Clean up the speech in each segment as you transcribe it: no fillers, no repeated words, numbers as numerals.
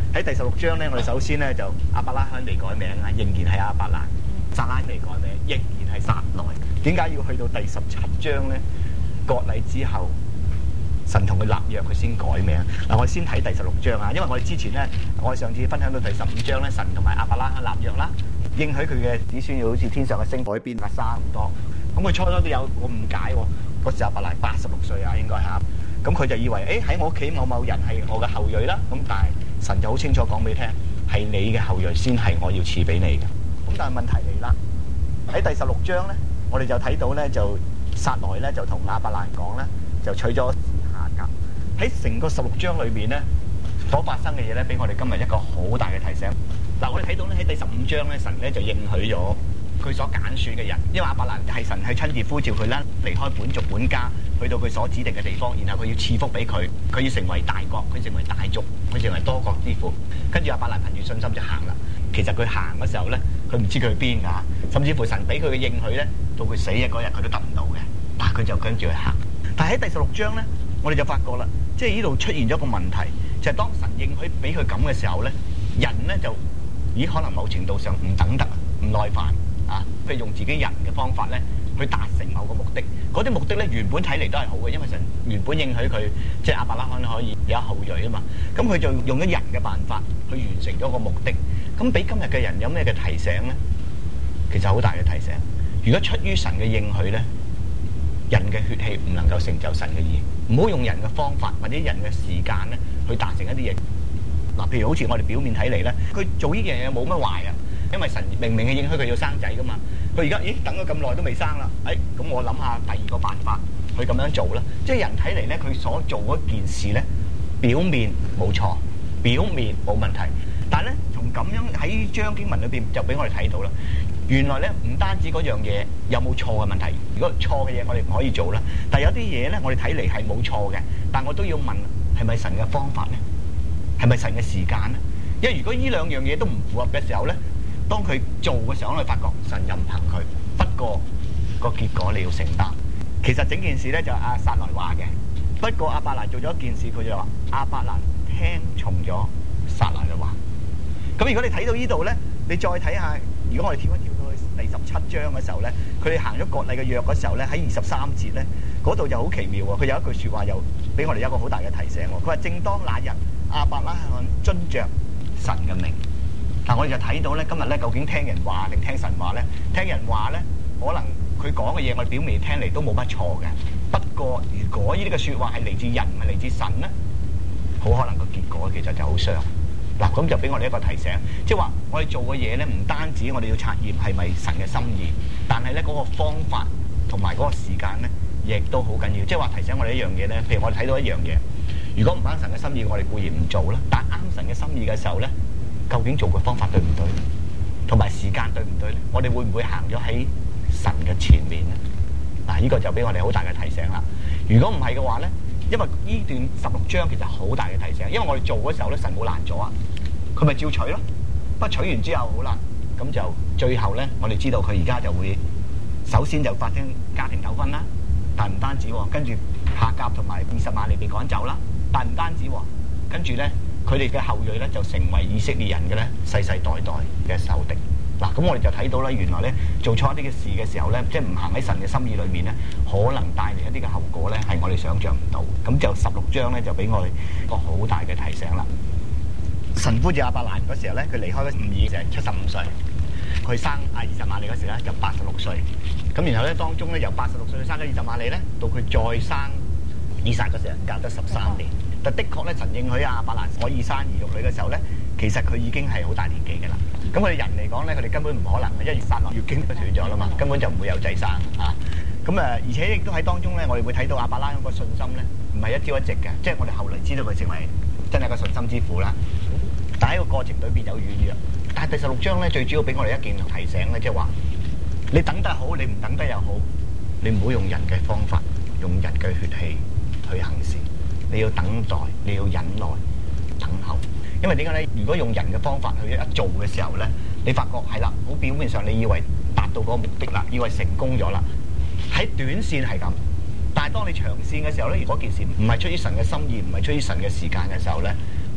喺第16章咧，我哋首先咧就亞伯拉罕未改名啊，仍然係亞伯蘭；撒拉未改名，仍然係撒萊。點解要去到第17章咧？割禮之後，神同佢立約，佢先改名。嗱，我哋先睇第16章啊，因為我哋之前咧，我哋上次分享到第15章咧，神同埋亞伯拉罕立約啦，應許佢嘅子孫要好似天上嘅星海邊啊沙咁多。咁佢初初都有個誤解喎，嗰時亞伯蘭86歲啊，應該嚇。咁佢就以為喺我屋企某某人係我嘅後裔啦。咁但係神就好清楚講俾你聽，係你嘅後裔先係我要賜俾你嘅。咁但係問題嚟啦，喺第16章咧，我哋就睇到咧，就撒萊咧就同亞伯蘭講咧，就娶咗夏甲。喺成個16章裏邊咧，所發生嘅嘢咧，俾我哋今日一個好大嘅提醒。嗱，我哋睇到咧喺第15章咧，神咧就應許咗佢所揀選嘅人，因為亞伯蘭係神係親自呼召佢啦，離開本族本家，去到佢所指定嘅地方，然後佢要賜福俾佢，佢要成為大國，佢成為大族，佢成為多國之父。跟住亞伯蘭憑住信心就行啦。其實佢行嘅時候咧，佢唔知佢去邊㗎，甚至乎神俾佢嘅應許咧，到佢死嘅嗰日佢都得唔到嘅，但係佢就跟住去行。但係喺第16章咧，我哋就發覺啦，即係呢度出現咗一個問題，就係當神應許俾佢咁嘅時候咧，人咧就可能某程度上唔等得，唔耐煩。佢用自己人嘅方法咧，去達成某個目的。嗰啲目的咧，原本睇嚟都係好嘅，因為神原本應許佢，即係亞伯拉罕可以有後裔啊嘛。咁佢就用咗人嘅辦法去完成咗個目的。咁俾今日嘅人有咩嘅提醒咧？其實好大嘅提醒。如果出於神嘅應許咧，人嘅血氣唔能夠成就神嘅意。唔好用人嘅方法或者人嘅時間咧，去達成一啲嘢。嗱，譬如好似我哋表面睇嚟咧，佢做呢樣嘢冇乜壞啊。因為神明明係應許佢要生仔噶嘛，佢而家等咗咁耐都未生啦，咁我諗下第二個辦法去咁樣做啦。即係人睇嚟咧，佢所做嗰件事咧，表面冇錯，表面冇問題，但係咧從咁樣喺章經文裏邊就俾我哋睇到啦。原來咧唔單止嗰樣嘢有冇錯嘅問題，如果錯嘅嘢我哋唔可以做啦，但係有啲嘢咧我哋睇嚟係冇錯嘅，但我都要問係咪神嘅方法咧？係咪神嘅時間咧？因為如果呢兩樣嘢都唔符合嘅時候咧，當佢做嘅時候，我哋發覺神任憑佢，不過個結果你要承擔。其實整件事咧就阿撒萊話嘅，不過亞伯蘭做咗一件事，佢就話亞伯蘭聽從咗撒萊嘅話。咁如果你睇到呢度咧，你再睇下，如果我哋跳一跳到去第17章嘅時候咧，佢哋行咗割禮嘅約嗰時候咧，喺23節咧，嗰度就好奇妙喎。佢有一句説話又俾我哋一個好大嘅提醒喎。佢話：正當那日，亞伯拉罕遵著神嘅命。嗱，我哋就睇到咧，今日咧究竟聽人話定聽神話咧？聽人話咧，可能佢講嘅嘢，我哋表面聽嚟都冇乜錯嘅。不過，如果呢啲嘅説話係嚟自人，唔係嚟自神咧，好可能個結果其實就好傷。嗱，咁就俾我哋一個提醒，即係話我哋做嘅嘢咧，唔單止我哋要察驗係咪神嘅心意，但係咧嗰個方法同埋嗰個時間咧，亦都好緊要。即係話提醒我哋一樣嘢咧，譬如我哋睇到一樣嘢，如果唔啱神嘅心意，我哋固然唔做啦。但係啱神嘅心意嘅時候咧，究竟做嘅方法對唔對，同埋時間對唔對咧？我哋會唔會行咗喺神嘅前面咧？嗱，呢個就俾我哋好大嘅提醒啦。如果唔係嘅話咧，因為呢段16章其實好大嘅提醒，因為我哋做嗰時候咧，神冇攔阻啊，佢咪照取咯。不過取完之後好啦，咁就最後咧，我哋知道佢而家就會首先就發生家庭糾紛啦，但係唔單止喎，跟住夏甲同埋20萬利被趕走啦，但係唔單止喎，跟住咧。佢哋嘅後裔咧就成為以色列人嘅咧世世代代嘅仇敵。嗱，咁我哋就睇到啦，原來咧做錯一啲嘅事嘅時候咧，即係唔行喺神嘅心意裏面咧，可能帶嚟一啲嘅後果咧係我哋想象唔到。咁就16章咧就俾我哋一個好大嘅提醒啦。神呼召亞伯蘭嗰時候咧，佢離開咗吾珥成75歲，佢生20萬利嗰時咧就86歲。咁然後咧當中咧由86歲生咗20萬利咧，到佢再生以撒嗰時候隔咗13年。但的確咧，神應許亞伯蘭可以生兒育女嘅時候咧，其實佢已經係好大年紀嘅啦。咁佢哋人嚟講咧，佢哋根本唔可能嘅，因為撒落月經都斷咗啦嘛，根本就唔會有仔生啊。咁而且亦都喺當中咧，我哋會睇到亞伯拉罕個信心咧，唔係一朝一夕嘅，即係我哋後嚟知道佢成為真係個信心之父啦。但喺個過程裏邊有軟弱。但係第16章咧，最主要俾我哋一件提醒咧，即係話你等得好，你唔等得又好，你唔好用人嘅方法，用人嘅血氣去行事。你要等待，你要忍耐等候，因為點解咧？如果用人嘅方法去一做嘅時候咧，你發覺係啦，好表面上你以為達到嗰個目的啦，以為成功咗啦，喺短線係咁，但係當你長線嘅時候咧，如果件事唔係出於神嘅心意，唔係出於神嘅時間嘅時候咧，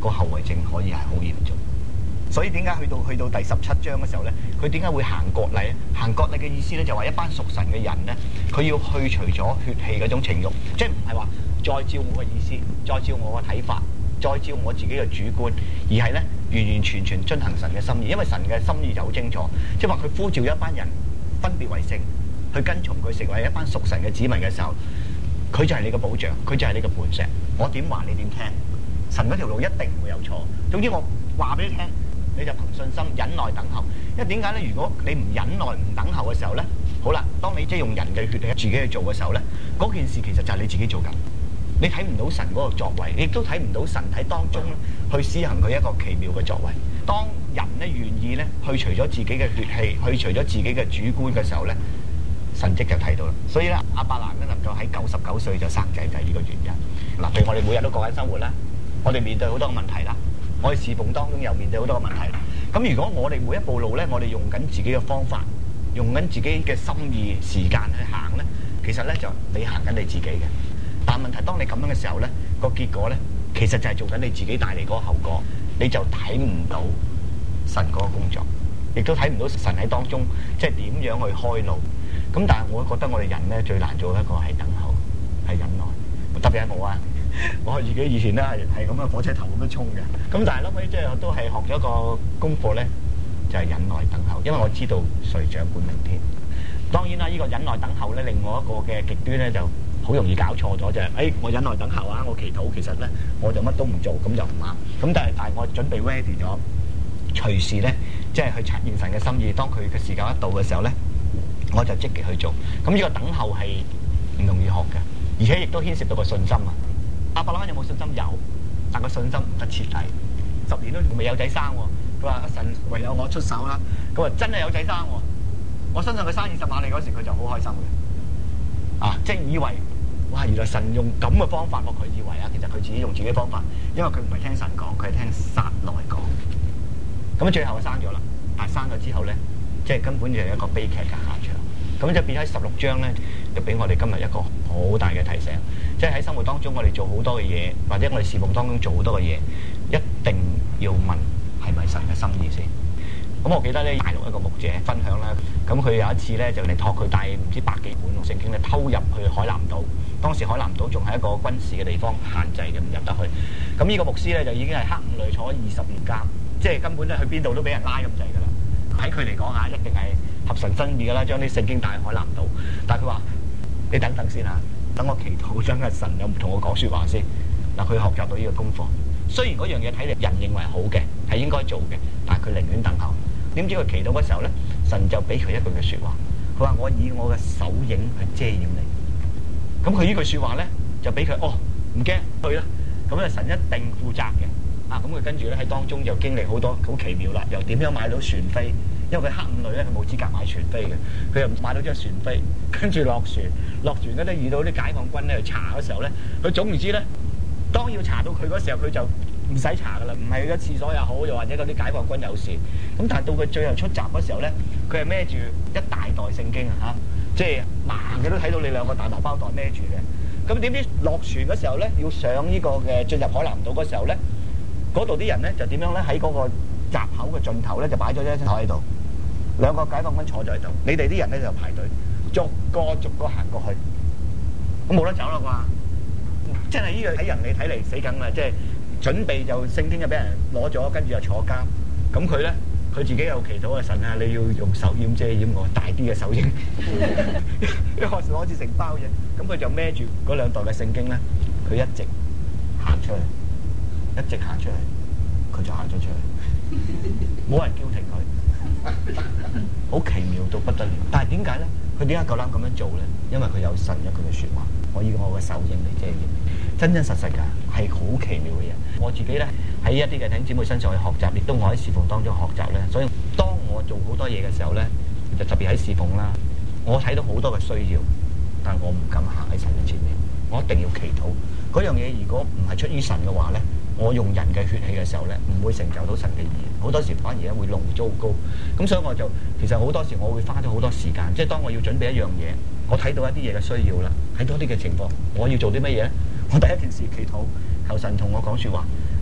個後遺症可以係好嚴重。所以點解去到第17章嘅時候咧，佢點解會行割禮咧？行割禮嘅意思咧就話一班屬神嘅人咧，佢要去除咗血氣嗰種情慾，即係唔係話再照我嘅意思，再照我嘅睇法，再照我自己嘅主觀，而係咧完完全全遵行神嘅心意。因為神嘅心意就好清楚，即係話佢呼召一班人分別為聖，去跟從佢，成為一班屬神嘅子民嘅時候，佢就係你嘅保障，佢就係你嘅磐石。我點話你點聽？神嗰條路一定唔會有錯。總之我話俾你聽，你就憑信心忍耐等候。因為點解咧？如果你唔忍耐唔等候嘅時候咧，好啦，當你即係用人嘅血氣自己去做嘅時候咧，嗰件事其實就係你自己做緊。你睇唔到神嗰個作為，亦都睇唔到神喺當中去施行佢一個奇妙嘅作為。當人咧願意咧去除咗自己嘅血氣，去除咗自己嘅主觀嘅時候咧，神蹟就睇到啦。所以咧，亞伯蘭咧能夠喺99歲就生仔就係呢個原因。嗱，譬如我哋每日都過緊生活啦，我哋面對好多嘅問題啦，我哋侍奉當中又面對好多嘅問題。咁如果我哋每一步路咧，我哋用緊自己嘅方法，用緊自己嘅心意時間去行咧，其實咧就你行緊你自己嘅。但問題當你咁樣嘅時候咧，個結果咧，其實就係做緊你自己帶嚟嗰個後果，你就睇唔到神嗰個工作，亦都睇唔到神喺當中即係點樣去開路。咁但係我覺得我哋人咧最難做一個係等候，係忍耐。特別係我啊，我自己以前咧係咁嘅火車頭咁樣衝嘅。咁但係後尾即係都係學咗個功課咧，就係忍耐等候，因為我知道誰掌管明天。當然啦，呢個忍耐等候咧，另外一個嘅極端咧就好容易搞錯咗，就係我忍耐等候啊，我祈禱，其實咧我就乜都唔做，咁就唔啱。咁但係我準備 ready 咗，隨時咧即係去察驗神嘅心意。當佢嘅時間一到嘅時候咧，我就積極去做。咁呢個等候係唔容易學嘅，而且亦都牽涉到個信心啊。亞伯拉罕有冇信心？有，但個信心唔得徹底。10年都未有仔生喎。佢話阿神唯有我出手啦。佢話真係有仔生喎。我相信佢生20萬里嗰時，佢就好開心嘅。即係以為哇，原來神用咁嘅方法，佢以為啊，其實佢自己用自己嘅方法，因為佢唔係聽神講，佢係聽撒萊講。咁最後就生咗啦，但係生咗之後咧，即係根本就係一個悲劇嘅下場。咁就變咗喺16章咧，就俾我哋今日一個好大嘅提醒，即係喺生活當中我哋做好多嘅嘢，或者我哋侍奉當中做好多嘅嘢，一定要問係咪神嘅心意先。咁我記得咧，大陸一個牧者分享啦，咁佢有一次咧就嚟託佢帶唔知100幾本聖經咧偷入去海南島。當時海南島仲係一個軍事嘅地方，限制嘅唔入得去。咁呢個牧師咧就已經係黑五類坐咗20年監，即係根本咧去邊度都俾人拉咁滯㗎啦。喺佢嚟講啊，一定係合神心意㗎啦，將啲聖經帶去海南島。但係佢話：你等等先嚇，等我祈禱，等阿神有唔同我講説話先。嗱，佢學習到呢個功課。雖然嗰樣嘢睇嚟人認為好嘅，係應該做嘅，但係佢寧願等候。點知佢祈禱嘅時候咧，神就俾佢一句嘅説話，佢話：我以我嘅手影去遮掩你。咁佢呢句説話咧，就俾佢唔驚去啦。咁啊，神一定負責嘅。咁佢跟住咧喺當中就經歷好多好奇妙啦。又點樣買到船飛？因為佢黑五類咧，佢冇資格買船飛嘅。佢又買到張船飛，跟住落船嗰啲遇到啲解放軍咧去查嘅時候咧，佢總唔知咧，當要查到佢嗰時候，佢就唔使查噶啦，唔係個廁所又好，又或者嗰啲解放軍有事。咁但係到佢最後出閘嗰時候咧，佢係孭住一大袋聖經啊，即係盲嘅都睇到你2個大麻包袋孭住嘅。咁點知落船嗰時候咧，要上呢個嘅進入海南島嗰時候咧，嗰度啲人咧就點樣咧喺嗰個閘口嘅盡頭咧就擺咗一張台喺度，2個解放軍坐咗喺度，你哋啲人咧就排隊，逐個行過去，咁冇得走啦啩？真係呢個喺人哋睇嚟死梗啦，即係準備就聖經就俾人攞咗，跟住就坐監。咁佢咧佢自己又祈禱啊，神啊，你要用手掩遮掩我，大啲嘅手影，因為我攞住成包嘢，咁佢就孭住嗰2袋嘅聖經咧，佢一直行出去，一直行出去，佢就行咗出去，冇人叫停佢，好奇妙到不得了。但係點解咧？佢點解夠膽咁樣做咧？因為佢有神一句嘅説話，我以我嘅手影嚟遮掩，真真實實㗎，係好奇妙嘅嘢。我自己咧喺一啲嘅弟兄姊妹身上去學習，亦都我喺侍奉當中學習咧。所以當我做好多嘢嘅時候咧，就特別喺侍奉啦，我睇到好多嘅需要，但我唔敢行喺神嘅前面，我一定要祈禱。嗰樣嘢如果唔係出於神嘅話咧，我用人嘅血氣嘅時候咧，唔會成就到神嘅意。好多時反而咧會弄糟糕。咁所以我就其實好多時我會花咗好多時間，即係當我要準備一樣嘢，我睇到一啲嘢嘅需要啦，睇到一啲嘅情況，我要做啲乜嘢咧？我第一件事祈禱，求神同我講説話。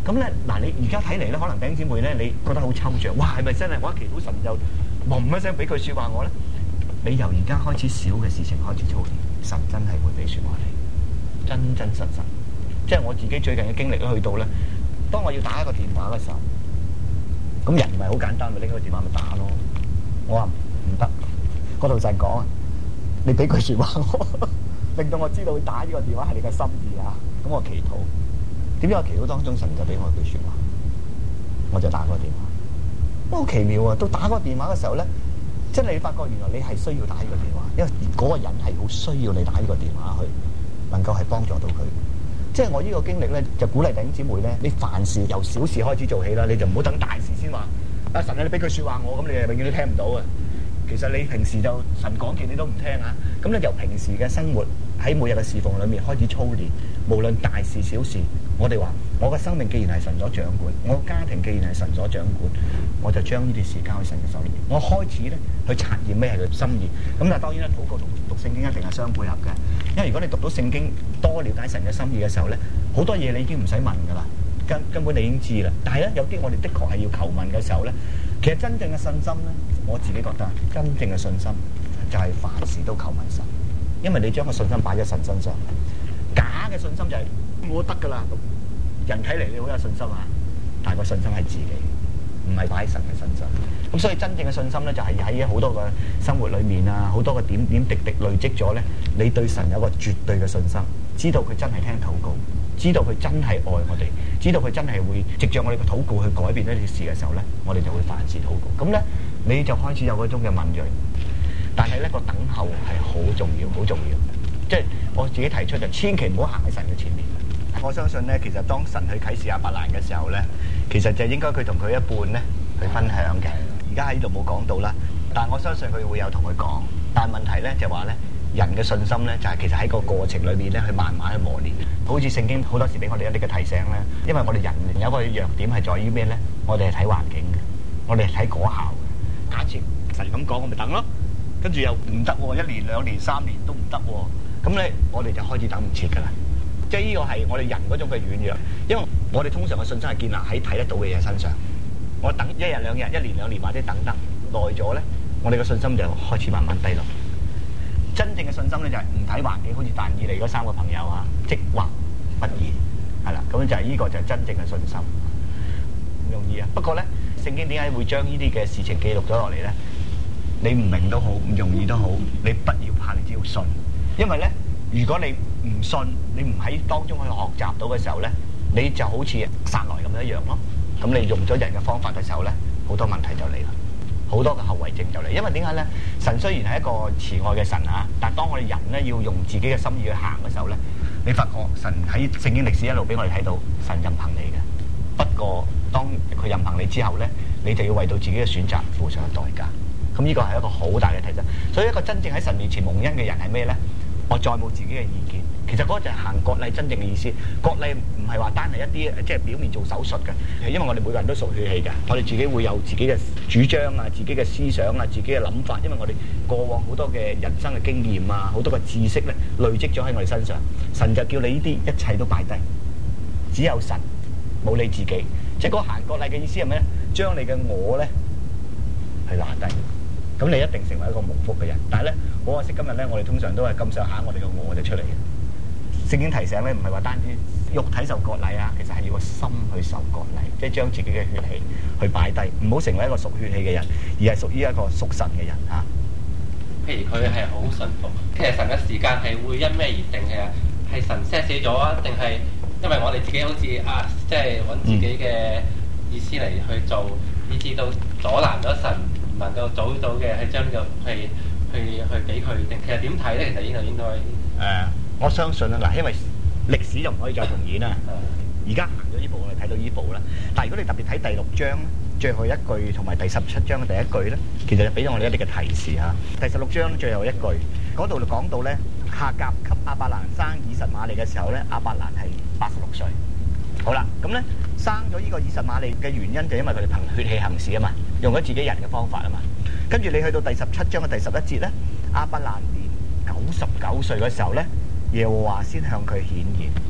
咁咧嗱，你而家睇嚟咧，可能弟兄姊妹咧，你覺得好抽象，哇，係咪真係我一祈禱神就嘣一聲俾句説話我咧？你由而家開始小嘅事情開始操練，神真係會俾説話你，真真實實。即係我自己最近嘅經歷都去到咧，當我要打一個電話嘅時候，咁人唔係好簡單，咪拎個電話咪打咯。我話唔得，我同神講啊，你俾句説話我，令到我知道打呢個電話係你嘅心意啊。咁我祈禱。點知我祈禱當中，神就俾我一句説話，我就打個電話。都好奇妙啊！到打個電話嘅時候咧，真係你發覺原來你係需要打呢個電話，因為嗰個人係好需要你打呢個電話去，能夠係幫助到佢。即係我呢個經歷咧，就鼓勵弟兄姊妹咧，你凡事由小事開始做起啦，你就唔好等大事先話。啊神啊，你俾句説話我，咁你永遠都聽唔到啊！其實你平時就神講嘅你都唔聽啊。咁咧由平時嘅生活喺每日嘅侍奉裏面開始操練，無論大事小事。我哋話：我嘅生命既然係神所掌管，我嘅家庭既然係神所掌管，我就將呢啲事交喺神嘅手裏面。我開始咧去察驗咩係佢心意。咁但係當然啦，禱告同讀聖經一定係相配合嘅。因為如果你讀到聖經多了解神嘅心意嘅時候咧，好多嘢你已經唔使問㗎啦，根本你已經知啦。但係咧有啲我哋的確係要求問嘅時候咧，其實真正嘅信心咧，我自己覺得真正嘅信心就係凡事都求問神，因為你將個信心擺喺神身上。假嘅信心就係我得㗎啦。人睇嚟你好有信心啊，但係個信心係自己，唔係擺喺神嘅身上。咁所以真正嘅信心咧，就係喺好多個生活裏面啊，好多個點點滴滴累積咗咧，你對神有個絕對嘅信心，知道佢真係聽禱告，知道佢真係愛我哋，知道佢真係會藉著我哋嘅禱告去改變一啲事嘅時候咧，我哋就會凡事禱告。咁咧你就開始有嗰種嘅敏鋭，但係咧個等候係好重要，好重要。即係我自己提出就千祈唔好行喺神嘅前面。我相信咧，其實當神去啟示亞伯蘭嘅時候咧，其實就應該佢同佢一半咧去分享嘅。而家喺呢度冇講到啦，但係我相信佢會有同佢講。但係問題咧就話咧，人嘅信心咧就係其實喺個過程裏面咧去慢慢去磨練。好似聖經好多時俾我哋一啲嘅提醒咧，因為我哋人有一個弱點係在於咩咧？我哋係睇環境嘅，我哋係睇果效嘅。假設神咁講，我咪等咯，跟住又唔得喎，1年、2年、3年都唔得喎，咁咧我哋就開始等唔切㗎啦。即係呢個係我哋人嗰種嘅軟弱，因為我哋通常嘅信心係建立喺睇得到嘅嘢身上。我等1日2日、1年2年或者等得耐咗咧，我哋嘅信心就開始慢慢低落。真正嘅信心咧就係唔睇環境，好似但以理嗰3個朋友啊，即或不言，係啦，咁就係呢個就係真正嘅信心。唔容易啊！不過咧，聖經點解會將呢啲嘅事情記錄咗落嚟咧？你唔明都好，唔容易都好，你不要怕，你只要信，因為咧。如果你唔信，你唔喺當中去學習到嘅時候咧，你就好似撒萊咁一樣咯。咁你用咗人嘅方法嘅時候咧，好多問題就嚟啦，好多嘅後遺症就嚟。因為點解咧？神雖然係一個慈愛嘅神啊，但係當我哋人咧要用自己嘅心意去行嘅時候咧，你發覺神喺聖經歷史一路俾我哋睇到神任憑你嘅。不過當佢任憑你之後咧，你就要為到自己嘅選擇付上代價。咁呢個係一個好大嘅提醒。所以一個真正喺神面前蒙恩嘅人係咩咧？我再冇自己嘅意見，其實嗰個就係行割禮真正嘅意思。割禮唔係話單係一啲即係表面做手術嘅，係因為我哋每個人都屬血氣嘅，我哋自己會有自己嘅主張啊、自己嘅思想啊、自己嘅諗法，因為我哋過往好多嘅人生嘅經驗啊、好多嘅知識咧累積咗喺我哋身上，神就叫你呢啲一切都擺低，只有神，冇你自己。即係嗰個行割禮嘅意思係咩咧？將你嘅我咧去拿低。咁你一定成為一個蒙福嘅人，但係咧好可惜，今日咧我哋通常都係咁上下，我哋個我就出嚟嘅。聖經提醒咧，唔係話單止肉體受割禮啊，其實係要個心去受割禮，即係將自己嘅血氣去擺低，唔好成為一個屬血氣嘅人，而係屬於一個屬神嘅人嚇。 譬如佢係好順服，其實神嘅時間係會因咩而定嘅？係神 set 死咗啊，定係因為我哋自己好似即係揾自己嘅意思嚟去做，以至到阻攔咗神。能夠早到嘅係將呢個去俾佢定，其實點睇咧？其實應該我相信啦，嗱，因為歷史就唔可以再重演啦。而家行咗呢步，我哋睇到呢步啦。但係如果你特別睇第6章最後一句同埋第17章嘅第一句咧，其實就俾咗我哋一啲嘅提示嚇。第16章最後一句嗰度就講到咧，夏甲給亞伯蘭生以實瑪利嘅時候咧，亞伯蘭係86歲。好啦，咁咧生咗呢個以實瑪利嘅原因就因為佢哋憑血氣行事啊嘛，用咗自己人嘅方法啊嘛。跟住你去到第17章嘅第11節咧，亞伯蘭年99歲嘅時候咧，耶和華先向佢顯現。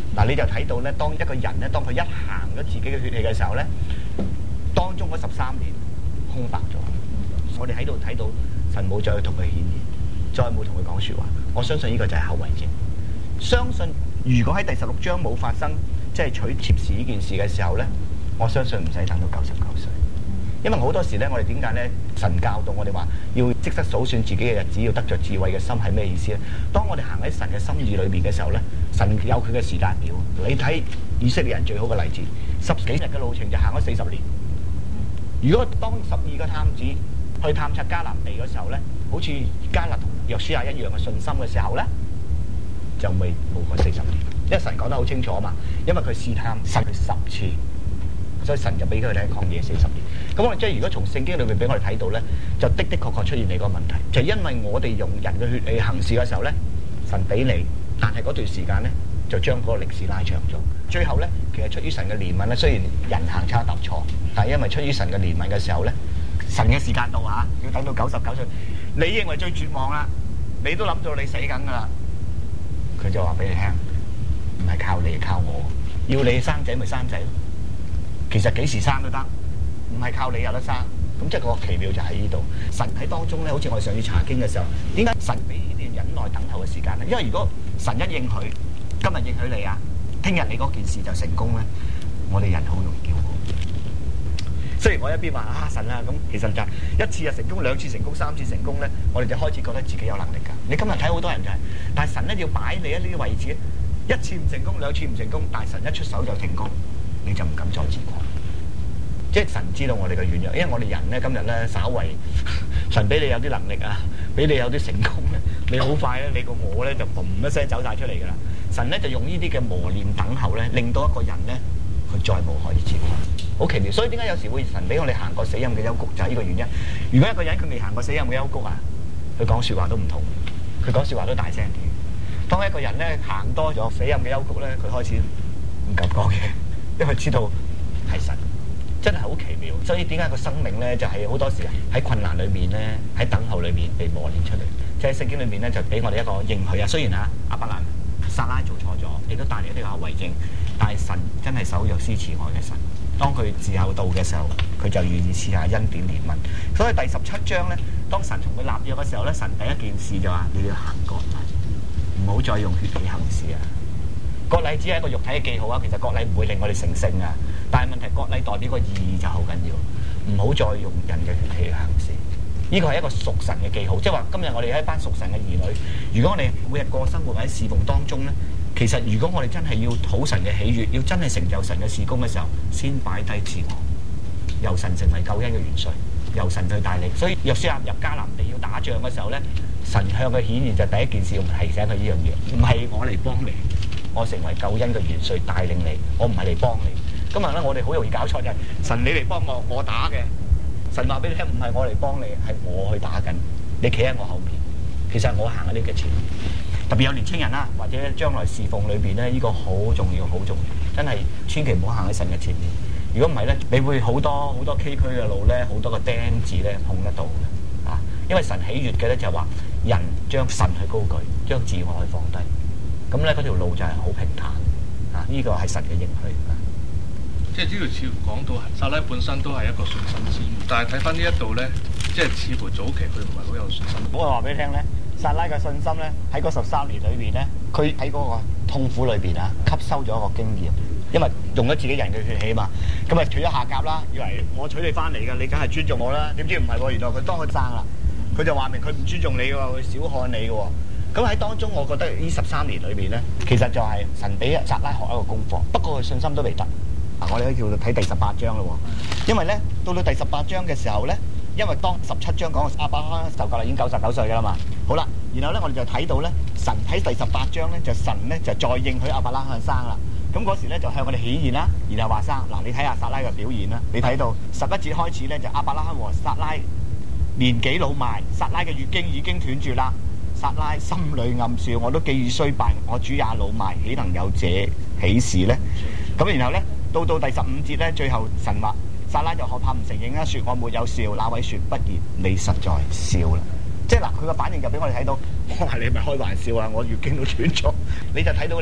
嗱，你就睇到咧，當一個人咧，當佢一行咗自己嘅血氣嘅時候咧，當中嗰13年空白咗。我哋喺度睇到神冇再同佢顯現，再冇同佢講説話。我相信呢個就係後遺症。相信如果喺第16章冇發生即係娶妾侍呢件事嘅時候咧，我相信唔使等到99歲。因為好多時咧，我哋點解咧？神教導我哋話要即刻數算自己嘅日子，要得着智慧嘅心係咩意思咧？當我哋行喺神嘅心意裏邊嘅時候咧，神有佢嘅時間表。你睇以色列人最好嘅例子，10幾日嘅路程就行咗40年。如果當12個探子去探察迦南地嘅時候咧，好似迦勒同約書亞一樣嘅信心嘅時候咧，就未冇過40年。因為神講得好清楚啊嘛，因為佢試探神去10次。所以神就俾佢哋喺曠野40年。咁我哋即係如果從聖經裏面俾我哋睇到咧，就的確出現你個問題，就係因為我哋用人嘅血氣行事嘅時候咧，神俾你，但係嗰段時間咧就將嗰個歷史拉長咗。最後咧，其實出於神嘅憐憫咧，雖然人行差踏錯，但係因為出於神嘅憐憫嘅時候咧，神嘅時間到嚇，要等到99歲，你認為最絕望啦，你都諗到你死緊㗎啦，佢就話俾你聽，唔係靠你，係靠我，要你生仔咪生仔。其實幾時生都得，唔係靠你有得生。咁即係個奇妙就喺呢度。神喺當中咧，好似我哋上次查經嘅時候，點解神俾呢段忍耐等候嘅時間咧？因為如果神一應許，今日應許你啊，聽日你嗰件事就成功咧，我哋人好容易叫好。雖然我一邊話啊神啊，咁其實就一次就成功，2次成功，3次成功咧，我哋就開始覺得自己有能力㗎。你今日睇好多人就係，但係神咧要擺你喺呢個位置，1次唔成功，2次唔成功，但係神一出手就成功。你就唔敢再自誇，即係神知道我哋嘅軟弱，因為我哋人咧今日咧稍為神俾你有啲能力啊，俾你有啲成功咧，你好快咧，你個我咧就嘣一聲走晒出嚟㗎啦。神咧就用呢啲嘅磨練等候咧，令到一個人咧佢再冇可以自誇，好奇妙。所以點解有時會神俾我哋行過死蔭嘅幽谷，就係呢個原因。如果一個人佢未行過死蔭嘅幽谷啊，佢講説話都唔同，佢講説話都大聲啲。當一個人咧行多咗死蔭嘅幽谷咧，佢開始唔敢講嘢。因為知道係神，真係好奇妙。所以點解個生命咧就係好多時喺困難裏面咧，喺等候裏面被磨練出嚟。即係聖經裏面咧就俾我哋一個應許啊。雖然亞伯蘭、撒拉做錯咗，亦都帶嚟一啲後遺症，但係神真係守約施慈愛嘅神。當佢時候到嘅時候，佢就願意賜下恩典憐憫。所以第17章咧，當神同佢立約嘅時候咧，神第一件事就話：你要行割禮，唔好再用血氣行事啊！割禮只係一個肉體嘅記號啊，其實割禮唔會令我哋成聖啊。但係問題，割禮代表個意義就好緊要，唔好再用人嘅血氣去行事。呢個係一個屬神嘅記號，即係話今日我哋係一班屬神嘅兒女。如果我哋每日過生活喺侍奉當中咧，其實如果我哋真係要討神嘅喜悅，要真係成就神嘅事工嘅時候，先擺低自我，由神成為救恩嘅元帥，由神去帶領。所以約書亞入迦南地要打仗嘅時候咧，神向佢顯現就第一件事要提醒佢呢樣嘢，唔係我嚟幫你。我成為救恩嘅元帥帶領你，我唔係嚟幫你。今日咧，我哋好容易搞錯就係神你嚟幫我，我打嘅。神話俾你聽，唔係我嚟幫你，係我去打緊。你企喺我後面，其實我行喺你嘅前面。特別有年青人啦，或者將來侍奉裏邊咧，呢個好重要，好重要。真係千祈唔好行喺神嘅前面。如果唔係咧，你會好多崎嶇嘅路咧，好多個釘子咧碰得到嘅啊。因為神喜悅嘅咧就係話人將神去高舉，將自我去放低。咁咧嗰條路就係好平坦啊！呢個係神嘅應許。 即係呢度似乎講到撒拉本身都係一個信心之源，但係睇翻呢一度咧，即係似乎早期佢唔係好有信心。 我話俾你聽咧，撒拉嘅信心咧喺嗰13年裏邊咧，佢喺嗰個痛苦裏邊啊，吸收咗一個經驗，因為用咗自己人嘅血氣嘛。咁啊娶咗夏甲啦，以為我娶你翻嚟㗎，你梗係尊重我啦。點知唔係喎，原來佢當佢生啦，佢就話明佢唔尊重你㗎喎，佢小看你㗎喎。咁喺當中，我覺得呢13年裏面咧，其實就係神俾撒拉學一個功課。不過佢信心都未得。我哋可以叫睇第18章咯。因為咧，到第18章嘅時候咧，因為當17章講亞伯拉罕受割禮已經99歲㗎啦嘛。好啦，然後咧我哋就睇到咧，神喺第18章咧就神咧就再應許亞伯拉罕生啦。咁嗰時咧就向我哋顯現啦，然後話生。嗱，你睇下撒拉嘅表現啦，你睇到11節開始咧就亞伯拉罕和撒拉年紀老邁，撒拉嘅月經已經斷絕啦。撒拉心裏暗笑，我都既已衰敗，我主也老邁，豈能有這喜事呢？咁然後呢，到第15節呢，最後神話撒拉就害怕唔承認啦，說我沒有笑。那位說不然，你實在笑啦。即係嗱，佢個反應就俾我哋睇到，哇！你咪開玩笑啊！我月經都斷咗，你就睇到呢，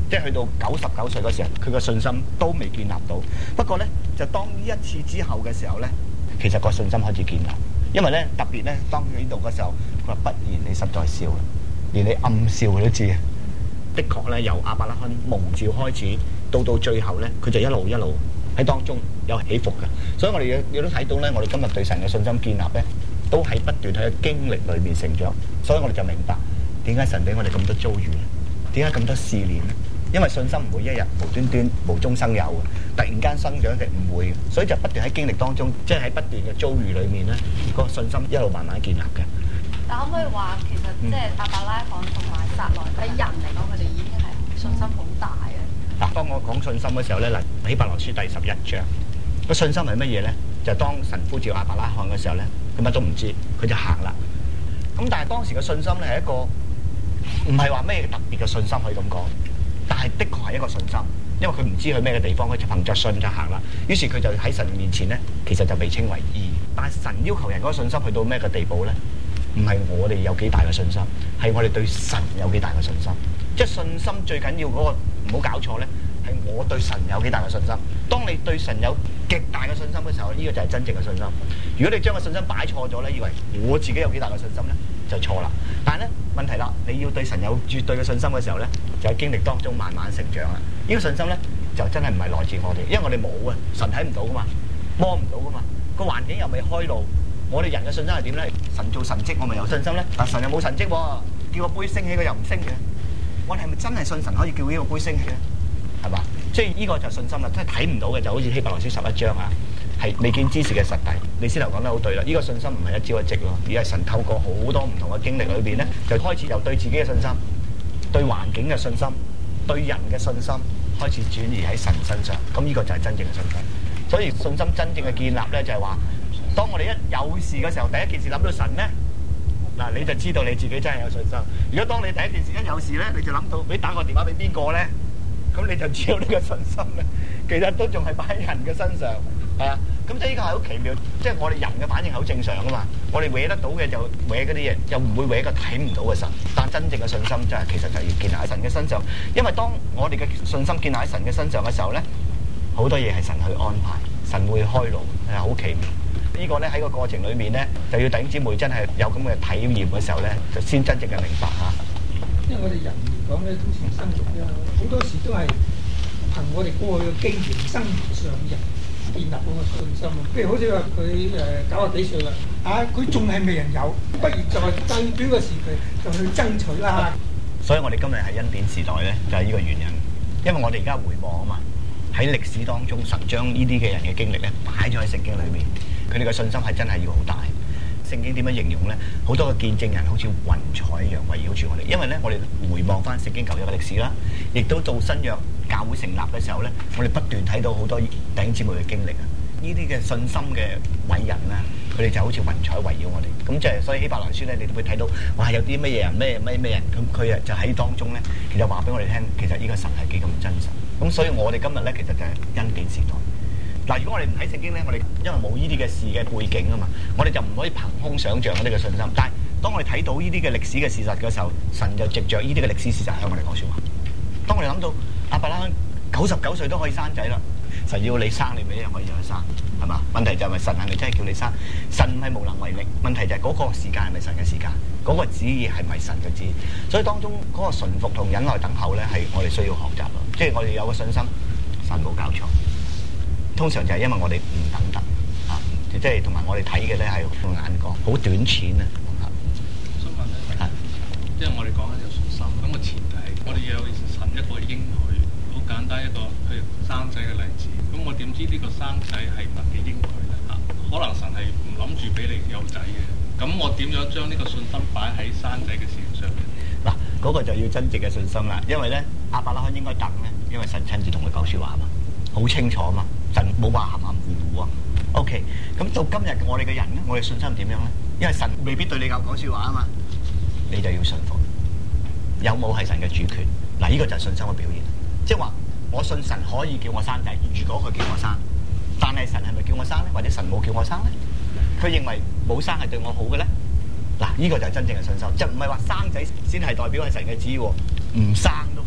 即係去到99歲嗰時候，佢個信心都未建立到。不過咧，就當呢一次之後嘅時候咧，其實個信心開始建立。因為咧特別咧，當佢呢度嘅時候，佢話不然你實在笑啦，連你暗笑佢都知啊。的確咧，由亞伯拉罕蒙召開始，到最後咧，佢就一路喺當中有起伏嘅。所以我哋亦都睇到咧，我哋今日對神嘅信心建立咧，都係不斷喺經歷裏面成長。所以我哋就明白點解神俾我哋咁多遭遇咧，點解咁多試煉咧？因為信心唔會一日無端端無中生有嘅，突然間生長嘅唔會，所以就不斷喺經歷當中，即係喺不斷嘅遭遇裏面咧，個信心一路慢慢建立嘅。 但可唔可以話其實即係亞伯拉罕同埋撒萊喺人嚟講，佢哋已經係信心好大嘅。 嗱，當我講信心嘅時候咧，嗱，希伯來書第11章個信心係乜嘢咧？就係當神呼召亞伯拉罕嘅時候咧，佢乜都唔知，佢就行啦。咁但係當時嘅信心咧係一個唔係話咩特別嘅信心可以咁講。但係的確係一個信心，因為佢唔知去咩嘅地方，佢就憑着信就行啦。於是佢就喺神面前咧，其實就被稱為義。但係神要求人嗰個信心去到咩嘅地步咧？唔係我哋有幾大嘅信心，係我哋對神有幾大嘅信心。即係信心最緊要嗰個唔好搞錯咧，係我對神有幾大嘅信心。當你對神有極大嘅信心嘅時候，呢個就係真正嘅信心。如果你將個信心擺錯咗咧，以為我自己有幾大嘅信心咧，就錯啦。但係咧問題啦，你要對神有絕對嘅信心嘅時候咧，就喺經歷當中慢慢成長啦。呢個信心咧就真係唔係來自我哋，因為我哋冇啊，神睇唔到噶嘛，摸唔到噶嘛，個環境又未開路。我哋人嘅信心係點咧？神做神蹟，我咪有信心咧。但神又冇神蹟喎，叫個杯升起，佢又唔升嘅。我哋係咪真係信神可以叫呢個杯升起咧？係嘛？即係呢個就係信心啦，真係睇唔到嘅，就好似希伯來書11章啊，係未見之事嘅實底。李思頭講得好對啦，呢個信心唔係一朝一夕咯，而係神透過好多唔同嘅經歷裏邊咧，就開始由對自己嘅信心、對環境嘅信心、對人嘅信心，開始轉移喺神身上。咁呢個就係真正嘅信心。所以信心真正嘅建立咧，就係話，當我哋一有事嘅時候，第一件事諗到神咧，嗱你就知道你自己真係有信心。如果當你第一件事一有事咧，你就諗到你打個電話俾邊個咧，咁你就知道呢個信心咧，其實都仲係擺喺人嘅身上，係啊。咁即係呢個係好奇妙，即係我哋人嘅反應係好正常噶嘛。我哋搲得到嘅就搲嗰啲嘢，又唔會搲個睇唔到嘅神。但真正嘅信心就係其實就要建立喺神嘅身上，因為當我哋嘅信心建立喺神嘅身上嘅時候咧，好多嘢係神去安排，神會開路，係好奇妙。呢個咧喺個過程裏面咧，就要弟兄姊妹真係有咁嘅體驗嘅時候咧，就先真正嘅明白嚇。 因為我哋人嚟講咧，通常生活咧好多時都係憑我哋過去嘅經驗、生活上人建立嗰個信心。譬如好似話佢90幾歲啦，佢仲係未人有，不如在更短嘅時期就去爭取啦。 所以我哋今日係恩典時代咧，就係呢個原因。因為我哋而家回望啊嘛，喺歷史當中，神將呢啲嘅人嘅經歷咧擺咗喺聖經裏面。佢哋嘅信心係真係要好大。聖經點樣形容咧？好多嘅見證人好似雲彩一樣圍繞住我哋。因為咧，我哋回望翻聖經舊約嘅歷史啦，亦都到新約教會成立嘅時候咧，我哋不斷睇到好多弟兄姊妹嘅經歷啊！呢啲嘅信心嘅偉人咧，佢哋就好似雲彩圍繞我哋。咁即係所以希伯來書咧，你都會睇到哇，有啲乜嘢人咩人咁，佢啊就喺當中咧，其實話俾我哋聽，其實呢個神係幾咁真實。咁所以我哋今日咧，其實就係恩典時代。嗱，如果我哋唔睇聖經咧，我哋因為冇呢啲嘅事嘅背景啊嘛，我哋就唔可以憑空想像呢個信心。但係當我哋睇到呢啲嘅歷史嘅事實嘅時候，神就藉着呢啲嘅歷史事實向我哋講説話。當我哋諗到亞伯拉罕99歲都可以生仔啦，神要你生，你咪一樣可以有得生，係嘛？問題就係咪神係咪真係叫你生？神唔係無能為力，問題就係嗰個時間係咪神嘅時間，嗰個旨意係咪神嘅旨意？所以當中嗰個順服同忍耐等候咧，係我哋需要學習咯。即係我哋有個信心，神冇搞錯。通常就係因為我哋唔等得啊，即係同埋我哋睇嘅咧係個眼光好短淺啊。 我想問咧，即係我哋講緊有信心，咁個前提係我哋要有神一個應許，好簡單一個譬如生仔嘅例子。咁我點知呢個生仔係神嘅應許咧？可能神係唔諗住俾你有仔嘅，咁我點樣將呢個信心擺喺生仔嘅事情上面？ 嗱，嗰個就要真正嘅信心啦。因為咧，亞伯拉罕應該等咧，因為神親自同佢講説話嘛，好清楚嘛。神冇話含含糊糊啊。OK，咁到今日我哋嘅人咧，我哋信心點樣咧？因為神未必對你講説話啊嘛，你就要信服。有冇係神嘅主權？嗱，呢個就係信心嘅表現。即係話，我信神可以叫我生仔，如果佢叫我生，但係神係咪叫我生咧？或者神冇叫我生咧？佢認為冇生係對我好嘅咧？嗱，呢個就係真正嘅信心，就唔係話生仔先係代表係神嘅旨意喎，唔生都可能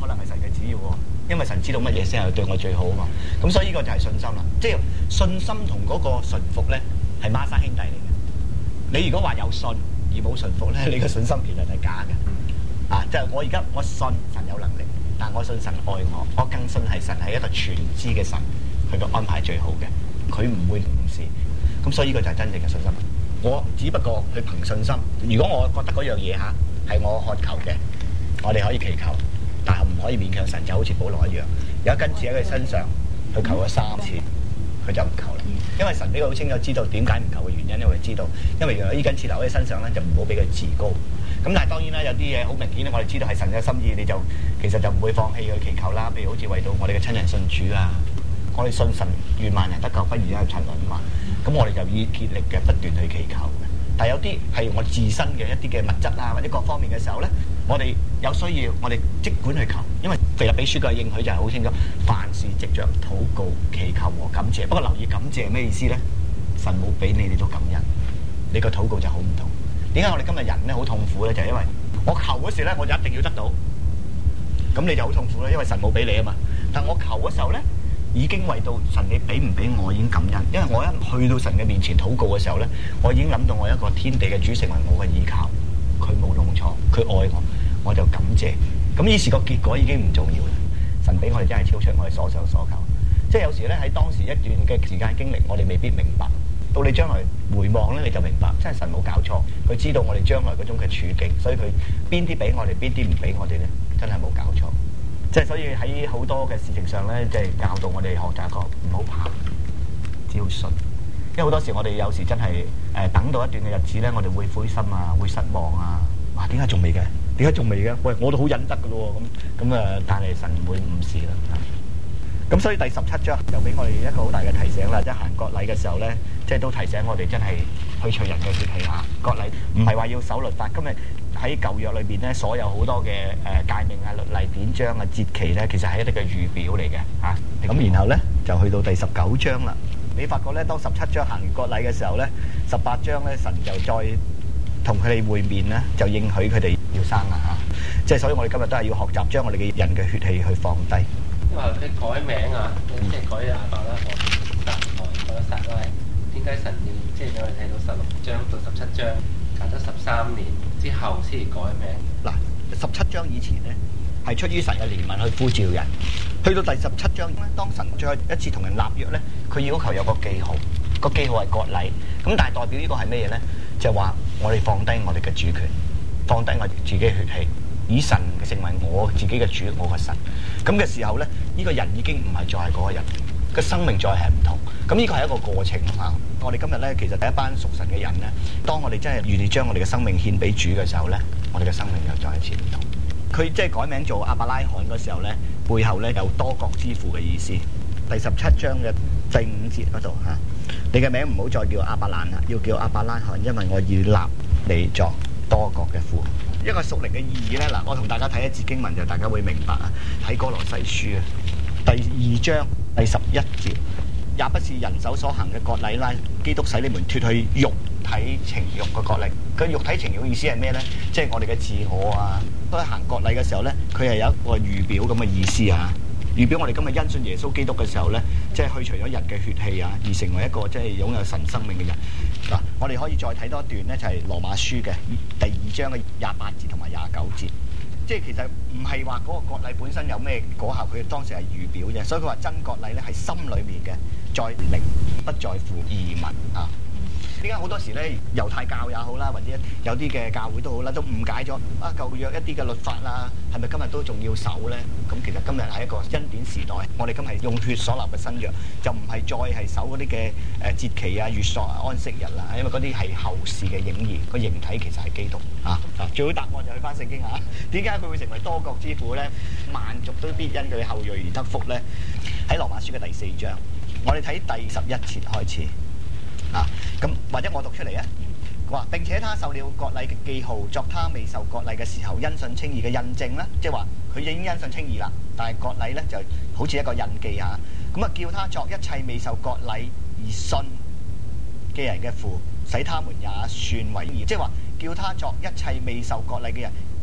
能係神嘅旨意喎，因為神知道乜嘢先係對我最好啊嘛。咁所以呢個就係信心啦，即係信心同嗰個順服咧係孖生兄弟嚟嘅。你如果話有信而冇順服咧，你嘅信心其實係假嘅。即係我而家我信神有能力，但我信神愛我，我更信係神係一個全知嘅神，佢嘅安排最好嘅，佢唔會誤事。咁所以呢個就係真正嘅信心。我只不過去憑信心。如果我覺得嗰樣嘢係我渴求嘅，我哋可以祈求，但係唔可以勉強神，就好似保羅一樣，有一根刺喺佢身上，佢求咗3次，佢就唔求啦。因為神俾佢好清楚知道點解唔求嘅原因，因為佢知道，因為如果呢根刺留喺身上咧，就唔好俾佢自高。咁但係當然啦，有啲嘢好明顯咧，我哋知道係神嘅心意，你就其實就唔會放棄去祈求啦。譬如好似為到我哋嘅親人信主啊，我哋信神願萬人得救，不如一去沉淪啊嘛。咁我哋就以竭力嘅不斷去祈求嘅。但係有啲係我自身嘅一啲嘅物質啊，或者各方面嘅時候咧，我哋有需要，我哋即管去求，因為腓立比書嘅應許就係好清楚，凡事藉着禱告、祈求和感謝。不過留意感謝係咩意思咧？神冇俾你都感恩，你個禱告就好唔同。點解我哋今日人咧好痛苦咧？就係因為我求嗰時咧，我就一定要得到，咁你就好痛苦啦，因為神冇俾你啊嘛。但我求嗰時候咧，已經為到神你俾唔俾我已經感恩，因為我一去到神嘅面前禱告嘅時候咧，我已經諗到我一個天地嘅主成為我嘅依靠，佢冇弄錯，佢愛我，我就感謝。咁於是個結果已經唔重要啦。神俾我哋真係超出我哋所想所求。即係有時咧喺當時一段嘅時間經歷，我哋未必明白。到你將來回望咧，你就明白，真係神冇搞錯，佢知道我哋將來嗰種嘅處境，所以佢邊啲俾我哋，邊啲唔俾我哋咧，真係冇搞錯。即係所以喺好多嘅事情上咧，即係教導我哋學習一個唔好怕，只要信。因為好多時我哋有時真係等到一段嘅日子咧，我哋會灰心啊，會失望啊。哇！點解仲未嘅？點解仲未嘅？喂，我都好忍得㗎咯喎。咁但係神唔會誤事啦。咁所以第17章就俾我哋一個好大嘅提醒啦，即係行割禮嘅時候咧，即係都提醒我哋真係去除人嘅血氣嚇。割禮唔係話要守律法，今日喺舊約裏邊咧，所有好多嘅誡命啊、律例典章啊、節期咧，其實係一啲嘅預表嚟嘅嚇。咁然後咧就去到第19章啦。你發覺咧，當17章行完割禮嘅時候咧，18章咧神就再同佢哋會面咧，就應許佢哋要生啦嚇。即係所以我哋今日都係要學習將我哋嘅人嘅血氣去放低。 因為佢改名啊，即係改亞伯拉罕、撒萊改咗撒拉，點解神要即係俾我哋睇到16章到17章隔咗13年之後先改名？ 嗱，17章以前咧係出於神嘅憐憫去呼召人，去到第17章咧，當神再一次同人立約咧，佢要求有個記號，個記號係割禮。咁但係代表呢個係咩嘢咧？就係話我哋放低我哋嘅主權，放低我哋自己嘅血氣。以神成為我自己嘅主，我嘅神。咁嘅時候咧，呢個人已經唔係再係嗰個人，個生命再係唔同。咁呢個係一個過程啊！我哋今日咧，其實第一班屬神嘅人咧，當我哋真係願意將我哋嘅生命獻俾主嘅時候咧，我哋嘅生命又再一次唔同。佢即係改名做亞伯拉罕嗰時候咧，背後咧有多國之父嘅意思。第17章嘅第5節嗰度嚇，你嘅名唔好再叫亞伯蘭啦，要叫亞伯拉罕，因為我要立你作多國嘅父。一個屬靈嘅意義咧，嗱，我同大家睇一節經文就大家會明白啊。喺哥羅西書啊，第2章第11節，也不是人手所行嘅割禮啦，基督使你們脫去肉體情慾嘅割禮。佢肉體情慾嘅意思係咩咧？即係我哋嘅自我啊。當行割禮嘅時候咧，佢係有一個預表咁嘅意思啊。預表我哋今日因信耶穌基督嘅時候咧，即係去除咗人嘅血氣啊，而成為一個即係擁有神生命嘅人。嗱，我哋可以再睇多一段咧，就係羅馬書嘅第2章嘅28節同埋29節。即係其實唔係話嗰個割禮本身有咩果效，佢當時係預表啫。所以佢話真割禮咧係心裏面嘅，在靈不在乎儀文啊。點解好多時咧猶太教也好啦，或者有啲嘅教會都好啦，都誤解咗啊舊約一啲嘅律法啦，係咪今日都仲要守咧？咁其實今日係一個恩典時代，我哋今日用血所立嘅新約，就唔係再係守嗰啲嘅節期啊、月朔啊、安息日啦，因為嗰啲係後世嘅影兒，個形體其實係基督啊。最好答案就去翻聖經嚇。點解佢會成為多國之父咧？萬族都必因佢後裔而得福咧。喺羅馬書嘅第4章，我哋睇第11節開始。咁或者我讀出嚟啊！話並且他受了割禮嘅記號，作他未受割禮嘅時候因信稱義嘅印證啦。即係話佢已經因信稱義啦，但係割禮咧就好似一個印記嚇。咁啊叫他作一切未受割禮而信嘅人嘅父，使他們也算為義。即係話叫他作一切未受割禮嘅人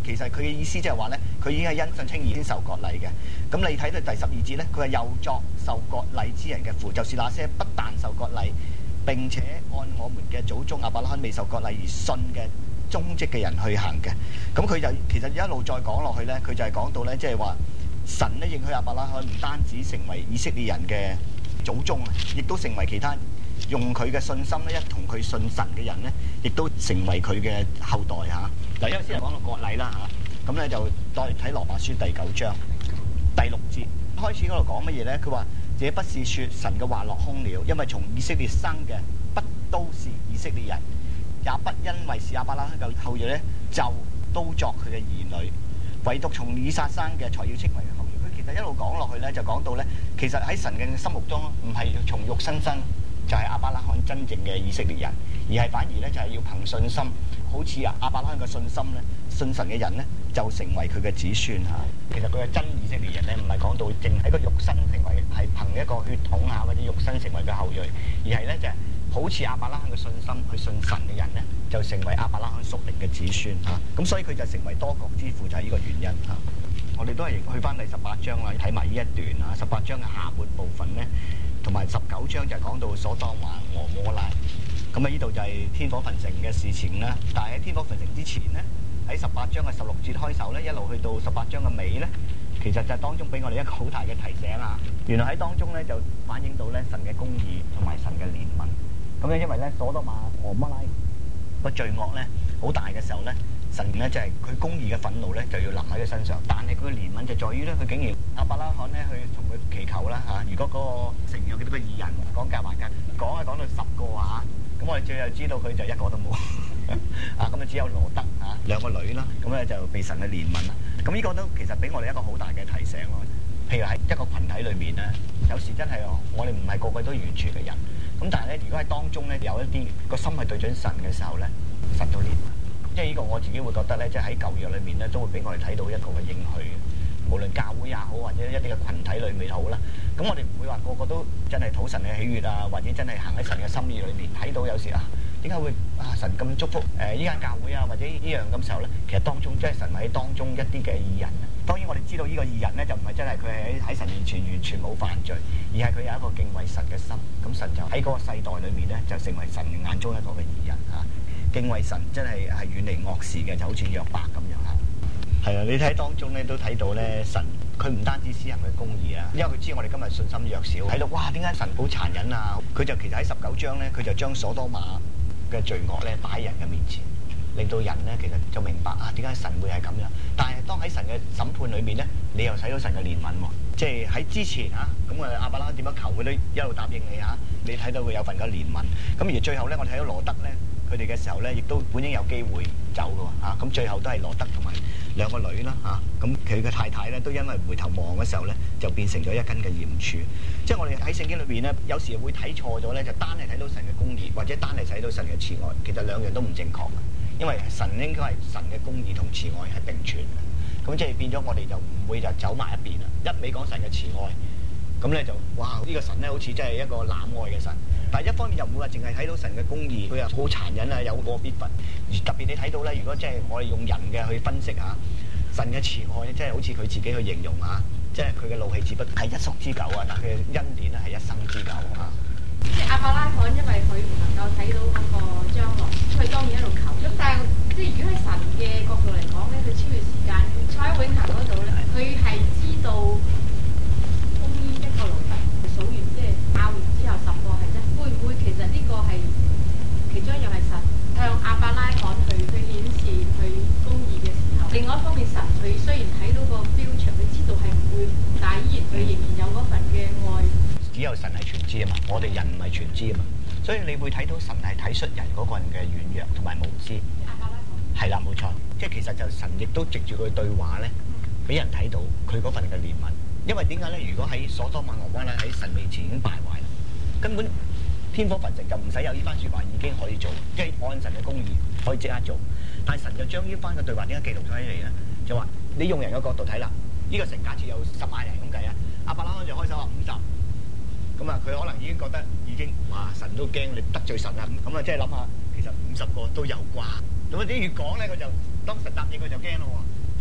其實佢嘅意思即係話咧，佢已經係因信稱義先受割禮嘅。咁你睇到第12節咧，佢係又作受割禮之人嘅父，就是那些不但受割禮，並且按我們嘅祖宗亞伯拉罕未受割禮而信嘅蹤跡嘅人去行嘅。咁佢就其實一路再講落去咧，佢就係講到咧，即係話神咧應許亞伯拉罕唔單止成為以色列人嘅祖宗啊，亦都成為其他用佢嘅信心咧，一同佢信神嘅人咧，亦都成為佢嘅後代嚇。嗱，因為先係講到割禮啦嚇，咁咧就再睇羅馬書第9章第6節開始嗰度講乜嘢咧？佢話：這不是說神嘅話落空了，因為從以色列生嘅不都是以色列人，也不因為是亞伯拉罕嘅後裔咧，就都作佢嘅兒女，唯獨從以撒生嘅才要稱為後裔。佢其實一路講落去咧，就講到咧，其實喺神嘅心目中唔係從肉身生。就係亞伯拉罕真正嘅以色列人，而係反而咧就係要憑信心，好似亞伯拉罕嘅信心咧，信神嘅人咧就成為佢嘅子孫嚇。其實佢嘅真以色列人咧，唔係講到淨喺個肉身成為，係憑一個血統啊或者肉身成為佢後裔，而係咧就係好似亞伯拉罕嘅信心去信神嘅人咧，就成為亞伯拉罕屬靈嘅子孫嚇。咁所以佢就成為多國之父，就係呢個原因嚇。我哋都係去翻第18章啦，睇埋呢一段啊。18章嘅下半部分咧，同埋19章就係講到所當瑪、俄摩拉。咁啊，呢度就係天火焚城嘅事情啦。但係喺天火焚城之前咧，喺18章嘅16節開首咧，一路去到18章嘅尾咧，其實就係當中俾我哋一個好大嘅提醒啊！原來喺當中咧就反映到咧神嘅公義同埋神嘅憐憫。咁咧因為咧所多瑪、俄摩拉個罪惡咧好大嘅時候咧，神咧就係佢公義嘅憤怒咧就要臨喺佢身上，但係佢嘅憐憫就在於咧，佢竟然亞伯拉罕咧去同佢祈求啦嚇。如果嗰個城有幾多個義人，講計還計，講到10個啊嚇，咁我哋最後知道佢就一個都冇啊，咁啊只有羅德啊2個女啦，咁咧就被神嘅憐憫啦。咁呢個都其實俾我哋一個好大嘅提醒咯。譬如喺一個群體裏面咧，有時真係我哋唔係個個都完全嘅人，咁但係咧，如果喺當中咧有一啲個心係對準神嘅時候咧，神都憐憫。即係呢個我自己會覺得咧，即係喺舊約裏面咧，都會俾我哋睇到一個嘅應許。無論教會也好，或者一啲嘅群體裏面好啦，咁我哋唔會話個個都真係討神嘅喜悅啊，或者真係行喺神嘅心意裏面睇到有時啊，點解會神咁祝福呢間教會啊，或者呢樣咁時候咧？其實當中即係神喺當中一啲嘅義人。當然我哋知道呢個義人咧，就唔係真係佢喺神面前完全冇犯罪，而係佢有一個敬畏神嘅心。咁神就喺嗰個世代裏面咧，就成為神眼中一個嘅義人嚇。敬畏神真係遠離惡事嘅，就好似約伯咁樣嚇。係啊，你睇當中咧都睇到咧，神佢唔單止施行佢公義啊，因為佢知我哋今日信心弱小，睇到哇點解神好殘忍啊？佢就其實喺19章咧，佢就將所多瑪嘅罪惡咧擺喺人嘅面前，令到人咧其實就明白啊點解神會係咁樣。但係當喺神嘅審判裏面咧，你又使到神嘅憐憫喎。即係喺之前嚇，咁亞伯拉罕點樣求佢都一路答應你嚇，你睇到佢有份嘅憐憫。咁而最後咧，我哋睇到羅德咧，佢哋嘅時候咧，亦都本應有機會走嘅喎嚇。咁最後都係羅德同埋2個女啦嚇。咁佢嘅太太咧都因為回頭望嘅時候咧，就變成咗一根嘅鹽柱。即係我哋喺聖經裏邊咧，有時會睇錯咗咧，就單係睇到神嘅公義，或者單係睇到神嘅慈愛，其實兩樣都唔正確嘅。因為神應該係神嘅公義同慈愛係並存嘅。咁即係變咗我哋就唔會就走埋一邊啦，一味講神嘅慈愛，咁咧就哇呢個神咧好似真係一個濫愛嘅神。但係一方面又唔會話淨係睇到神嘅公義，佢又好殘忍啊，有過必罰。而特別你睇到咧，如果即係我哋用人嘅去分析下神嘅慈愛，即係好似佢自己去形容下，即係佢嘅怒氣只不過係一宿之久啊，但佢嘅恩典咧係一生之久啊。 即係亞伯拉罕，因為佢唔能夠睇到嗰個將來，佢當然一路求。咁但係即係如果喺神嘅角度嚟講咧，佢超越時間，坐喺永恆嗰度咧，佢係知道公醫一個路得數完，即係拗完之後10個係啫。會唔會其實呢個係其中一樣係神向亞伯拉罕去顯示佢公義嘅時候？另外一方面，神佢雖然睇到個標長，佢知道係唔會，但係依然佢仍然有嗰份嘅愛。 只有神係全知啊嘛，我哋人唔係全知啊嘛，所以你會睇到神係體恤人嗰個人嘅軟弱同埋無知。係啦，冇錯，即係其實就神亦都藉住佢對話咧，俾人睇到佢嗰份嘅憐憫。因為點解咧？如果喺所多瑪俄摩拉喺神面前已經敗壞啦，根本天火焚城就唔使有呢番説話，已經可以做，即係按神嘅公義可以即刻做。但係神就將呢番嘅對話點解記錄咗起嚟咧？就話你用人嘅角度睇啦，呢個城假設有10萬人咁計啊，亞伯拉罕就開手話50。咁啊，佢可能已經覺得已經哇，神都驚你得罪神啦。咁啊，即係諗下，其實50個都有啩。咁啊，啲越講咧，佢就當神答應佢就驚咯喎。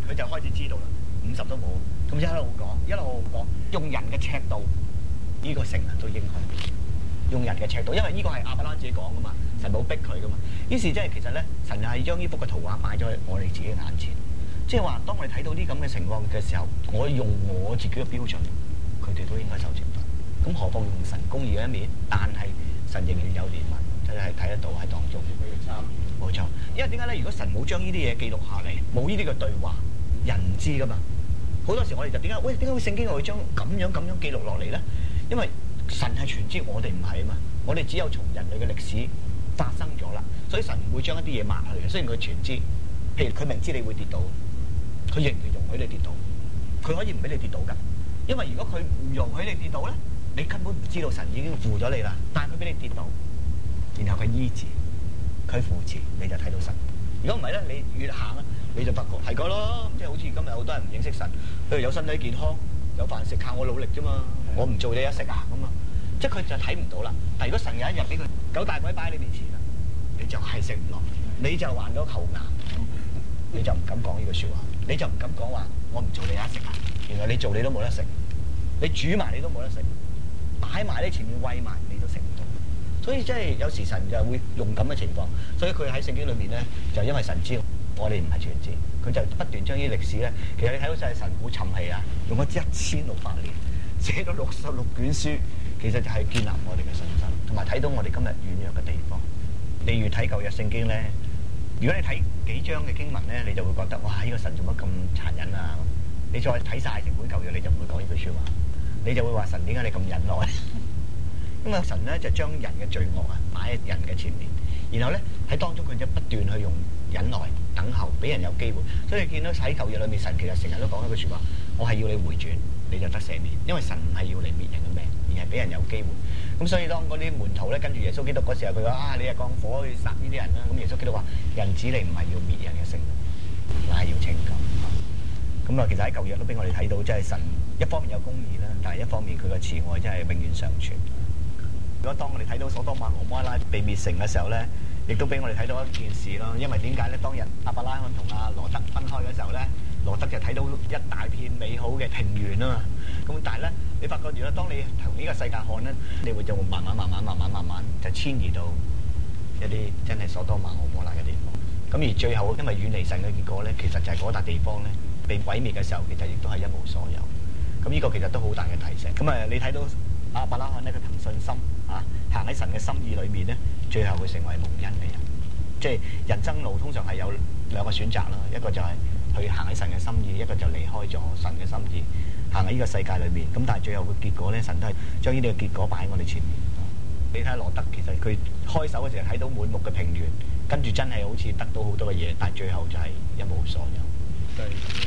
佢就開始知道啦，50都冇，咁一路講，用人嘅尺度，呢個城都應許。用人嘅尺度，因為呢個係亞伯拉罕自己講噶嘛，神冇逼佢噶嘛。於是即係其實咧，神係將呢幅嘅圖畫擺咗喺我哋自己眼前，即係話當我哋睇到啲咁嘅情況嘅時候，我用我自己嘅標準，佢哋都應該受懲罰。咁何況用神公義嘅一面，但係神仍然有憐憫，真係睇得到喺當中。佢要參與，冇錯。因為點解咧？如果神冇將呢啲嘢記錄下嚟，冇呢啲嘅對話，人唔知噶嘛。好多時我哋就點解會聖經會將咁樣記錄落嚟咧？因為神係全知，我哋唔係啊嘛，我哋只有從人類嘅歷史發生咗啦，所以神唔會將一啲嘢抹去嘅。雖然佢全知，譬如佢明知你會跌倒，佢仍然容許你跌倒，佢可以唔俾你跌倒㗎。因為如果佢唔容許你跌倒咧，你根本唔知道神已經扶咗你啦。但係佢俾你跌倒，然後佢醫治，佢扶持，你就睇到神。如果唔係咧，你越行啊，你就發覺係個咯，即係好似今日好多人唔認識神，譬如有身體健康，有飯食，靠我努力啫嘛。我唔做你一食啊咁啊，即係佢就睇唔到啦。但係如果神有一日俾佢九大簋擺喺你面前啦，你就係食唔落，你就患咗球癌，你就唔敢講呢句説話，你就唔敢講話我唔做你一食啊。原來你做你都冇得食，你煮埋你都冇得食，擺埋你前面餵埋你都食唔到。所以即係有時神就會用咁嘅情況，所以佢喺聖經裏面咧，就因為神知我哋唔係全知，佢就不斷將呢啲歷史咧，其實你睇到就係神好沉氣啊，用咗1600年。寫咗66卷書，其實就係建立我哋嘅信心，同埋睇到我哋今日軟弱嘅地方。你越睇舊約聖經咧，如果你睇幾章嘅經文咧，你就會覺得哇！呢個神做乜咁殘忍啊？你再睇晒成本舊約，你就唔會講呢句説話，你就會話神點解你咁忍耐？因為神咧就將人嘅罪惡啊擺喺人嘅前面，然後咧喺當中佢就不斷去用忍耐等候，俾人有機會。所以你見到喺舊約裏面，神其實成日都講一句説話：我係要你回轉。你就得赦免，因為神唔係要嚟滅人嘅命，而係俾人有機會。咁所以當嗰啲門徒咧跟住耶穌基督嗰時候，佢話：你係降火去殺呢啲人啦。咁耶穌基督話：人子你唔係要滅人嘅性命，乃係要拯救。咁啊，其實喺舊約都俾我哋睇到，即係神一方面有公義啦，但係一方面佢嘅慈愛真係永遠常存。如果當我哋睇到所多瑪俄摩拉被滅城嘅時候咧，亦都俾我哋睇到一件事咯。因為點解咧？當日亞伯拉罕同阿羅德分開嘅時候咧，羅德就睇到一大片美好嘅平原啊嘛，咁但係咧，你發覺如果當你同呢個世界看咧，你會就慢慢就遷移到一啲真係所多瑪俄摩拉嘅地方。咁而最後因為遠離神嘅結果咧，其實就係嗰笪地方咧被毀滅嘅時候，其實亦都係一無所有。咁呢個其實都好大嘅提醒。咁啊，你睇到亞伯拉罕咧，佢憑信心行喺神嘅心意裏面咧，最後會成為蒙恩嘅人。即係人生路通常係有兩個選擇啦，一個就係去行喺神嘅心意，一個就離開咗神嘅心意，行喺呢個世界裏面。咁但係最後嘅結果咧，神都係將呢啲嘅結果擺喺我哋前面。你睇下羅德，其實佢開手嘅時候睇到滿目嘅平原，跟住真係好似得到好多嘅嘢，但係最後就係一無所有。 第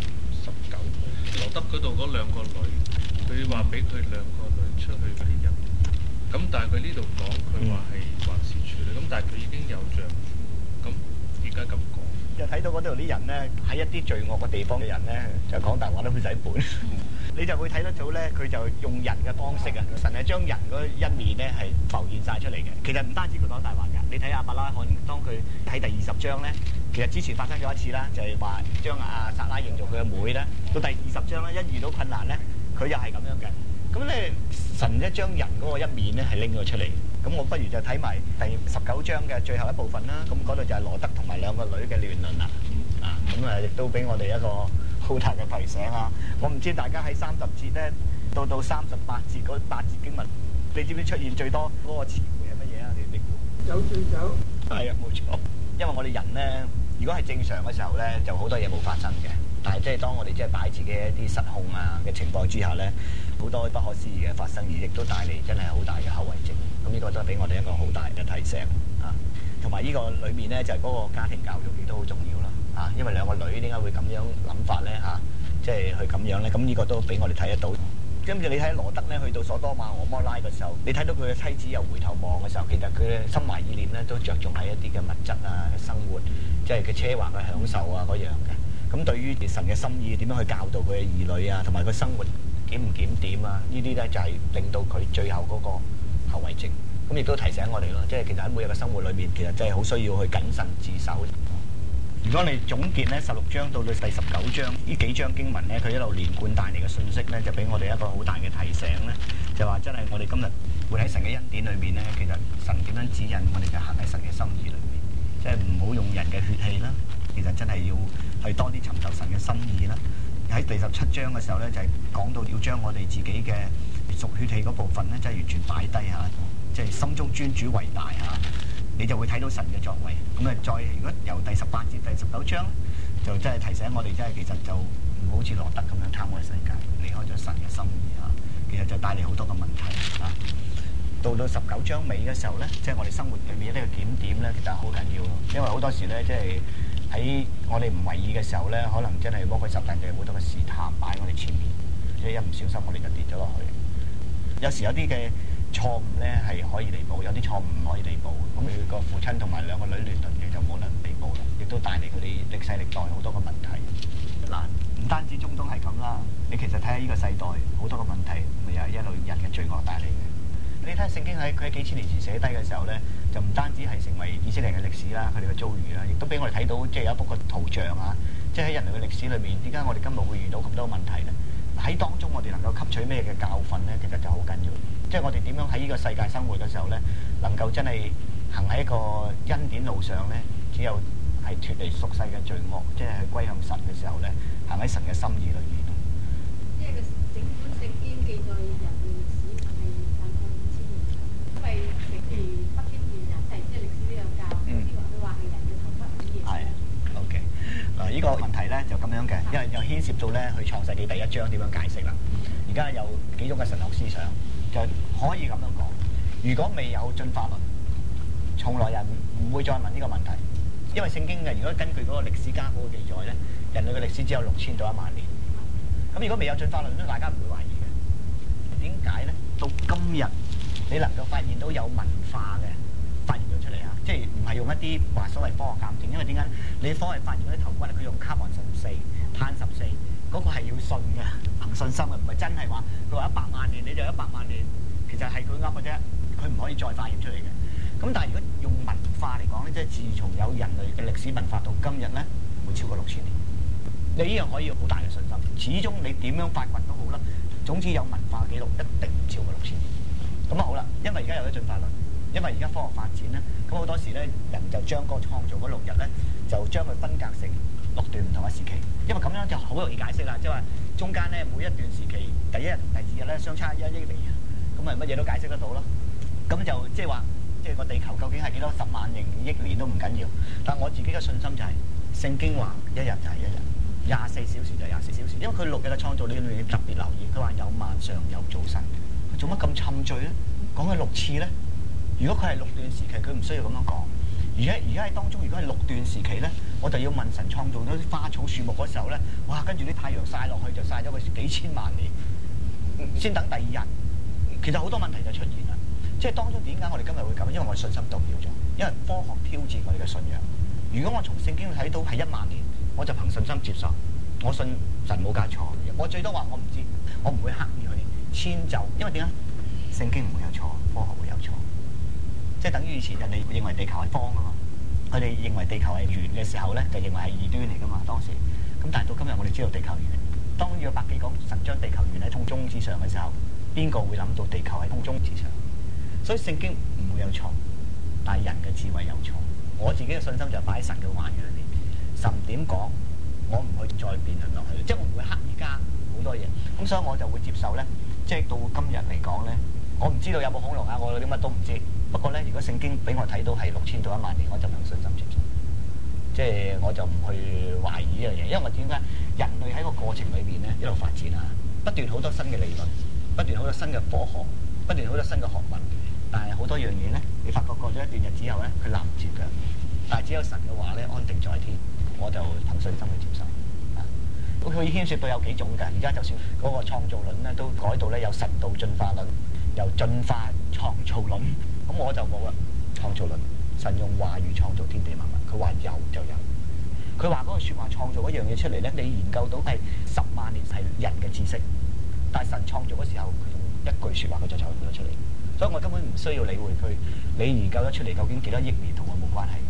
19，羅德嗰度嗰兩個女，佢話俾佢兩個女出去嗰啲人，咁但係佢呢度講佢話係還是處女，咁但係佢已經有丈夫，咁而家咁講。 就睇到嗰度啲人咧，喺一啲罪惡嘅地方嘅人咧，就講大話都唔使本。你就會睇得到咧，佢就用人嘅方式啊，神係將人嗰一面咧係浮現晒出嚟嘅。其實唔單止佢講大話㗎，你睇亞伯拉罕當佢喺第20章咧，其實之前發生咗一次啦，就係話將阿撒拉認做佢嘅妹咧。到第20章咧，一遇到困難咧，佢又係咁樣嘅。咁咧，神咧將人嗰個一面咧係拎咗出嚟。咁我不如就睇埋第19章嘅最後一部分啦。咁嗰度就係羅德同埋兩個女嘅亂倫啦。咁啊，亦都俾我哋一個好大嘅提醒啊！我唔知大家喺30節咧，到38節嗰8節經文，你知唔知出現最多嗰個詞彙係乜嘢啊？你估？ 有醉酒。 係啊，冇錯。因為我哋人咧，如果係正常嘅時候咧，就好多嘢冇發生嘅。但係即係當我哋即係擺自己一啲失控啊嘅情況之下咧，好多不可思議嘅發生，而亦都帶嚟真係好大嘅後遺症。咁呢個都係俾我哋一個好大嘅提醒啊！同埋呢個裏面咧，就係嗰個家庭教育亦都好重要啦。因為兩個女點解會咁樣諗法咧？即係去咁樣咧，咁呢個都俾我哋睇得到。跟住你睇羅德咧，去到所多瑪俄摩拉嘅時候，你睇到佢嘅妻子又回頭望嘅時候，其實佢嘅心懷意念咧都着重喺一啲嘅物質啊、生活，即係佢奢華嘅享受啊嗰樣嘅。咁對於神嘅心意點樣去教導佢嘅兒女啊，同埋佢生活檢唔檢點啊，呢啲咧就係令到佢最後嗰個後遺症。咁亦都提醒我哋咯，即係其實喺每日嘅生活裏面，其實真係好需要去謹慎自守。 如果你總結咧16章到第19章呢幾章經文咧，佢一路連貫帶嚟嘅信息咧，就俾我哋一個好大嘅提醒咧，就話真係我哋今日活喺神嘅恩典裏面咧，其實神點樣指引我哋就行喺神嘅心意裏面，即係唔好用人嘅血氣啦，其實真係要去多啲尋求神嘅心意啦。喺第17章嘅時候咧，就係講到要將我哋自己嘅屬血氣嗰部分咧，真係完全擺低嚇，即係心中尊主為大嚇。你就會睇到神嘅作為，咁啊再如果由第18至第19章，就真係提醒我哋，真係其實就唔好似羅得咁樣貪愛世界，離開咗神嘅心意嚇，其實就帶嚟好多嘅問題嚇。到19章尾嘅時候咧，即係我哋生活裏面呢個檢點咧，其實好緊要咯，因為好多時咧，即係喺我哋唔為意嘅時候咧，可能真係魔鬼撒旦就好多嘅試探擺喺我哋前面，即係一唔小心我哋就跌咗落去。有時有啲嘅錯誤咧係可以彌補，有啲錯誤唔可以彌補。咁佢個父親同埋兩個女亂倫嘅就冇能彌補啦，亦都帶嚟佢哋歷世歷代好多個問題。嗱，唔單止中東係咁啦，你其實睇下呢個世代好多個問題，咪又係一路人嘅罪惡帶嚟嘅。你睇下聖經喺佢喺幾千年前寫低嘅時候咧，就唔單止係成為以色列人嘅歷史啦，佢哋嘅遭遇啦，亦都俾我哋睇到即係有一幅個圖像啊，即係喺人類嘅歷史裏面，點解我哋今日會遇到咁多問題咧？喺當中我哋能夠吸取咩嘅教訓咧？其實就好緊要。即係我哋點樣喺呢個世界生活嘅時候咧，能夠真係行喺一個恩典路上咧，只有係脫離俗世嘅罪惡，即係去歸向神嘅時候咧，行喺神嘅心意裏面。 即係個整本聖經記載人類歷史係大概5000年，因為譬如北京猿人即係歷史都有教，佢話係人嘅頭骨之嘢。 係 OK 嗱，呢個問題咧就咁樣嘅，因為又牽涉到咧去創世記第1章點樣解釋啦。而家有幾種嘅神學思想。就可以咁樣講，如果未有進化論，從來人唔會再問呢個問題，因為聖經嘅如果根據嗰個歷史家嗰個記載咧，人類嘅歷史只有6000到1萬年。咁如果未有進化論咧，大家唔會懷疑嘅。點解咧？到今日你能夠發現到有文化嘅發現咗出嚟啊，即係唔係用一啲話所謂科學鑑證，因為點解？你科學發現嗰啲頭骨咧，佢用carbon-14、碳14。嗰個係要信嘅，憑信心嘅，唔係真係話佢話100萬年你就100萬年，其實係佢噏嘅啫，佢唔可以再發現出嚟嘅。咁但係如果用文化嚟講咧，即係自從有人類嘅歷史文化到今日咧，會超過6000年。你呢樣可以有好大嘅信心，始終你點樣發掘都好啦。總之有文化記錄一定唔超過6000年。咁啊好啦，因為而家有咗進化論，因為而家科學發展咧，咁好多時咧人就將嗰個創造嗰6日咧，就將佢分隔成6段唔同嘅時期。因為咁樣就好容易解釋啦，即係話中間咧每一段時期，第1日同第2日咧相差1億年，咁咪乜嘢都解釋得到咯。咁就即係話，即係個地球究竟係幾多10萬億年都唔緊要。但我自己嘅信心就係、聖經話1日就係1日，24小時就24小時。因為佢6日嘅創造裏面特別留意，佢話有晚上有早晨，佢做乜咁侵罪咧？講佢6次咧。如果佢係6段時期，佢唔需要咁樣講。而家喺當中，如果係6段時期咧，我就要問神創造咗啲花草樹木嗰時候咧，哇！跟住啲太陽曬落去就曬咗佢幾千萬年，先等第2日。其實好多問題就出現啦。即係當中點解我哋今日會咁？因為我信心動搖咗，因為科學挑戰我哋嘅信仰。如果我從聖經睇到係1萬年，我就憑信心接受，我信神冇搞錯。我最多話我唔知，我唔會刻意去遷就，因為點解？聖經唔會有錯，科學會有錯。即係等於以前人哋認為地球係方啊嘛，佢哋認為地球係圓嘅時候咧，就認為係異端嚟噶嘛當時。咁但係到今日我哋知道地球圓。當約伯記講神將地球圓喺空中之上嘅時候，邊個會諗到地球喺空中之上？所以聖經唔會有錯，但係人嘅智慧有錯。我自己嘅信心就擺喺神嘅話語裏面。神點講，我唔會再辯論落去，即係我唔會刻意加好多嘢。咁所以我就會接受咧，即係到今日嚟講咧，我唔知道有冇恐龍啊，我啲乜都唔知。不過咧，如果聖經俾我睇到係6000到1萬年，我就憑信心接受。即係我就唔去懷疑呢樣嘢，因為我點解人類喺個過程裏邊咧一路發展啊，不斷好多新嘅理論，不斷好多新嘅科學，不斷好多新嘅學問。但係好多樣嘢咧，你發覺過咗一段日子後咧，佢立唔住腳。但係只有神嘅話咧，安定在天，我就憑信心去接受。佢牽涉到有幾種㗎，而家就算嗰個創造論咧，都改到咧有神道進化論，由進化創造論。咁我就冇啦，創造論，神用話語創造天地萬物，佢話有就有。佢話嗰個説話創造一樣嘢出嚟咧，你研究到係10萬年係人嘅知識，但係神創造嗰時候，佢用一句説話佢就創造咗出嚟。所以我根本唔需要理會佢，你研究得出嚟究竟幾多億年同我冇關係。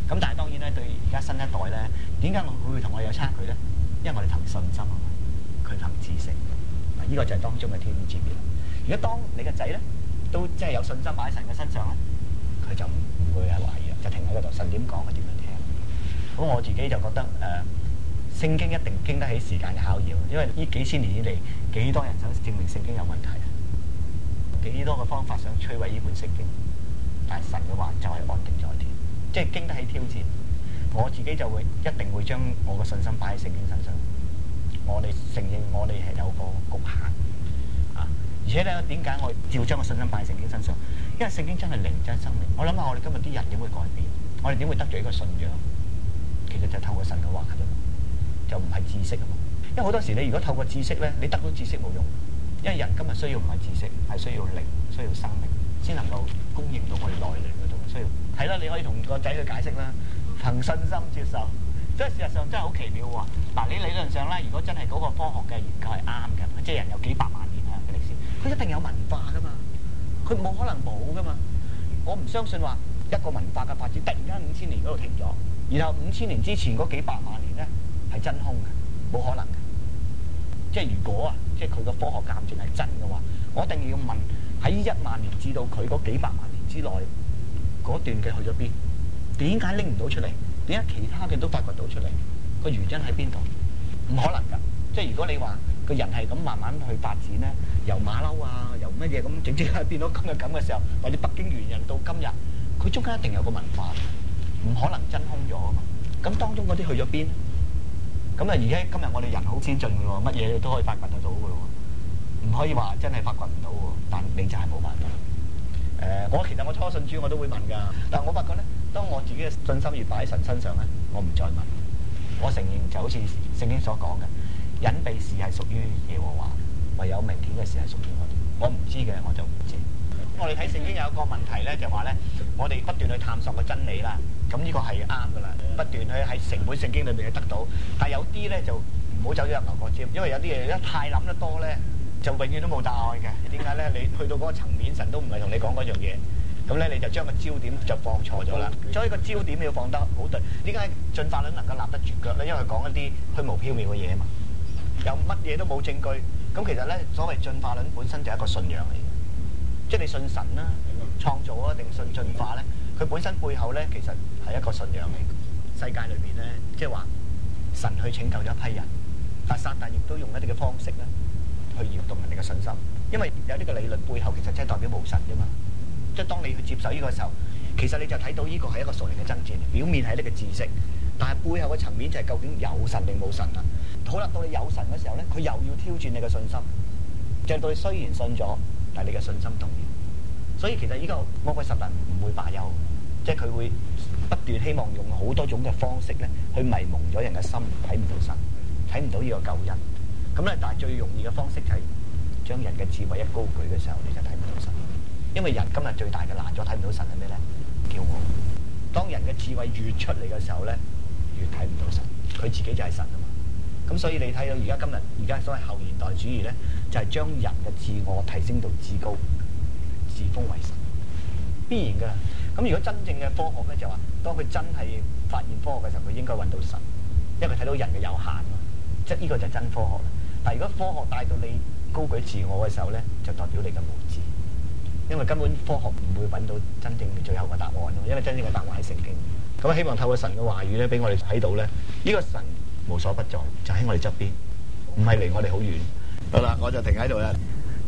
咁但係當然咧，對而家新一代咧，點解佢會同我有差距咧？因為我哋憑信心啊嘛，佢憑知識。嗱，呢個就係當中嘅天主啦。如果當你嘅仔咧都即係有信心擺喺神嘅身上咧，佢就唔會係懷疑，就停喺嗰度。神點講，佢點樣聽。咁我自己就覺得聖經一定經得起時間嘅考驗，因為呢幾千年以嚟，幾多人想證明聖經有問題，幾多個方法想摧毀呢本聖經，但係神嘅話就係安定在天，即係經得起挑戰。我自己就會一定會將我個信心擺喺聖經身上。我哋承認我哋係有個局限啊，而且咧點解我要將個信心擺喺聖經身上？因為聖經真係靈，真係生命。我諗下我哋今日啲人點會改變？我哋點會得罪一個信仰？其實就係透過神嘅話啫嘛，就唔係知識啊嘛。因為好多時你如果透過知識咧，你得到知識冇用，因為人今日需要唔係知識，係需要靈，需要生命，先能夠供應到我哋內靈嗰度。需要係啦，你可以同個仔去解釋啦，憑信心接受。即係事實上真係好奇妙喎。嗱，你理論上咧，如果真係嗰個科學嘅研究係啱嘅，即係人有幾百萬年嘅歷史，佢一定有文化噶嘛，佢冇可能冇噶嘛。我唔相信話一個文化嘅發展突然間5000年嗰度停咗，然後5000年之前嗰幾百萬年咧係真空嘅，冇可能嘅。即係如果啊，即係佢個科學鑑證係真嘅話，我一定要問喺10000年至到佢嗰幾百萬年之內嗰段嘅去咗邊？點解拎唔到出嚟？點解其他嘅都發掘到出嚟？個原因喺邊度？唔可能㗎！即係如果你話個人係咁慢慢去發展咧，由馬騮啊，由乜嘢咁，整整變到今日咁嘅時候，或者北京猿人到今日，佢中間一定有個文化，唔可能真空咗啊嘛！咁當中嗰啲去咗邊？咁啊，而家今日我哋人好先進㗎喎，乜嘢都可以發掘得到㗎喎，唔可以話真係發掘唔到喎。但你就係冇辦法。其實我初信主我都會問㗎，但係我發覺咧，當我自己嘅信心越擺喺神身上咧，我唔再問。我承認就好似聖經所講嘅，隱秘事係屬於耶和華，唯有明顯嘅事係屬於我哋。我唔知嘅我就唔知。我哋睇聖經有一個問題咧，就話咧，我哋不斷去探索個真理啦，咁呢個係啱㗎啦，不斷去喺成本聖經裏面去得到。但係有啲咧就唔好走咗入牛角尖，因為有啲嘢一太諗得多咧，就永遠都冇答案嘅。點解咧？你去到嗰個層面，神都唔係同你講嗰樣嘢。咁咧你就將個焦點就放錯咗啦，所以個焦點要放得好對。點解進化論能夠立得住腳咧？因為佢講一啲虛無縹緲嘅嘢啊嘛，有乜嘢都冇證據。咁其實咧，所謂進化論本身就係一個信仰嚟嘅，即係你信神啦、創造啊，定信進化咧？佢本身背後咧，其實係一個信仰嚟。世界裏邊咧，即係話神去拯救咗一批人，但撒旦亦都用一啲嘅方式咧，去搖動人哋嘅信心。因為有呢個理論背後，其實真係代表無神啫嘛。即係當你去接受呢個時候，其實你就睇到呢個係一個屬靈嘅爭戰，表面係呢個知識，但係背後嘅層面就係究竟有神定冇神啊？好啦，到你有神嘅時候咧，佢又要挑戰你嘅信心，就係到你雖然信咗，但係你嘅信心動搖。所以其實呢個魔鬼撒旦唔會罷休，即係佢會不斷希望用好多種嘅方式咧，去迷蒙咗人嘅心，睇唔到神，睇唔到呢個救恩。咁咧，但係最容易嘅方式就係將人嘅智慧一高舉嘅時候，你就睇唔到神。因為人今日最大嘅難咗睇唔到神係咩咧？驕傲。當人嘅智慧越出嚟嘅時候咧，越睇唔到神。佢自己就係神啊嘛。咁所以你睇到而家所謂後現代主義咧，就係將人嘅自我提升到至高，自封為神，必然㗎啦。咁如果真正嘅科學咧，就話當佢真係發現科學嘅時候，佢應該揾到神，因為佢睇到人嘅有限啊，即係呢個就係真科學啦。但係如果科學帶到你高舉自我嘅時候咧，就代表你嘅無知。因為根本科學唔會揾到真正最後嘅答案咯，因為真正嘅答案喺聖經。咁希望透過神嘅話語咧，俾我哋睇到咧，呢個神無所不在，就喺我哋側邊，唔係離我哋好遠。好啦，我就停喺度啦。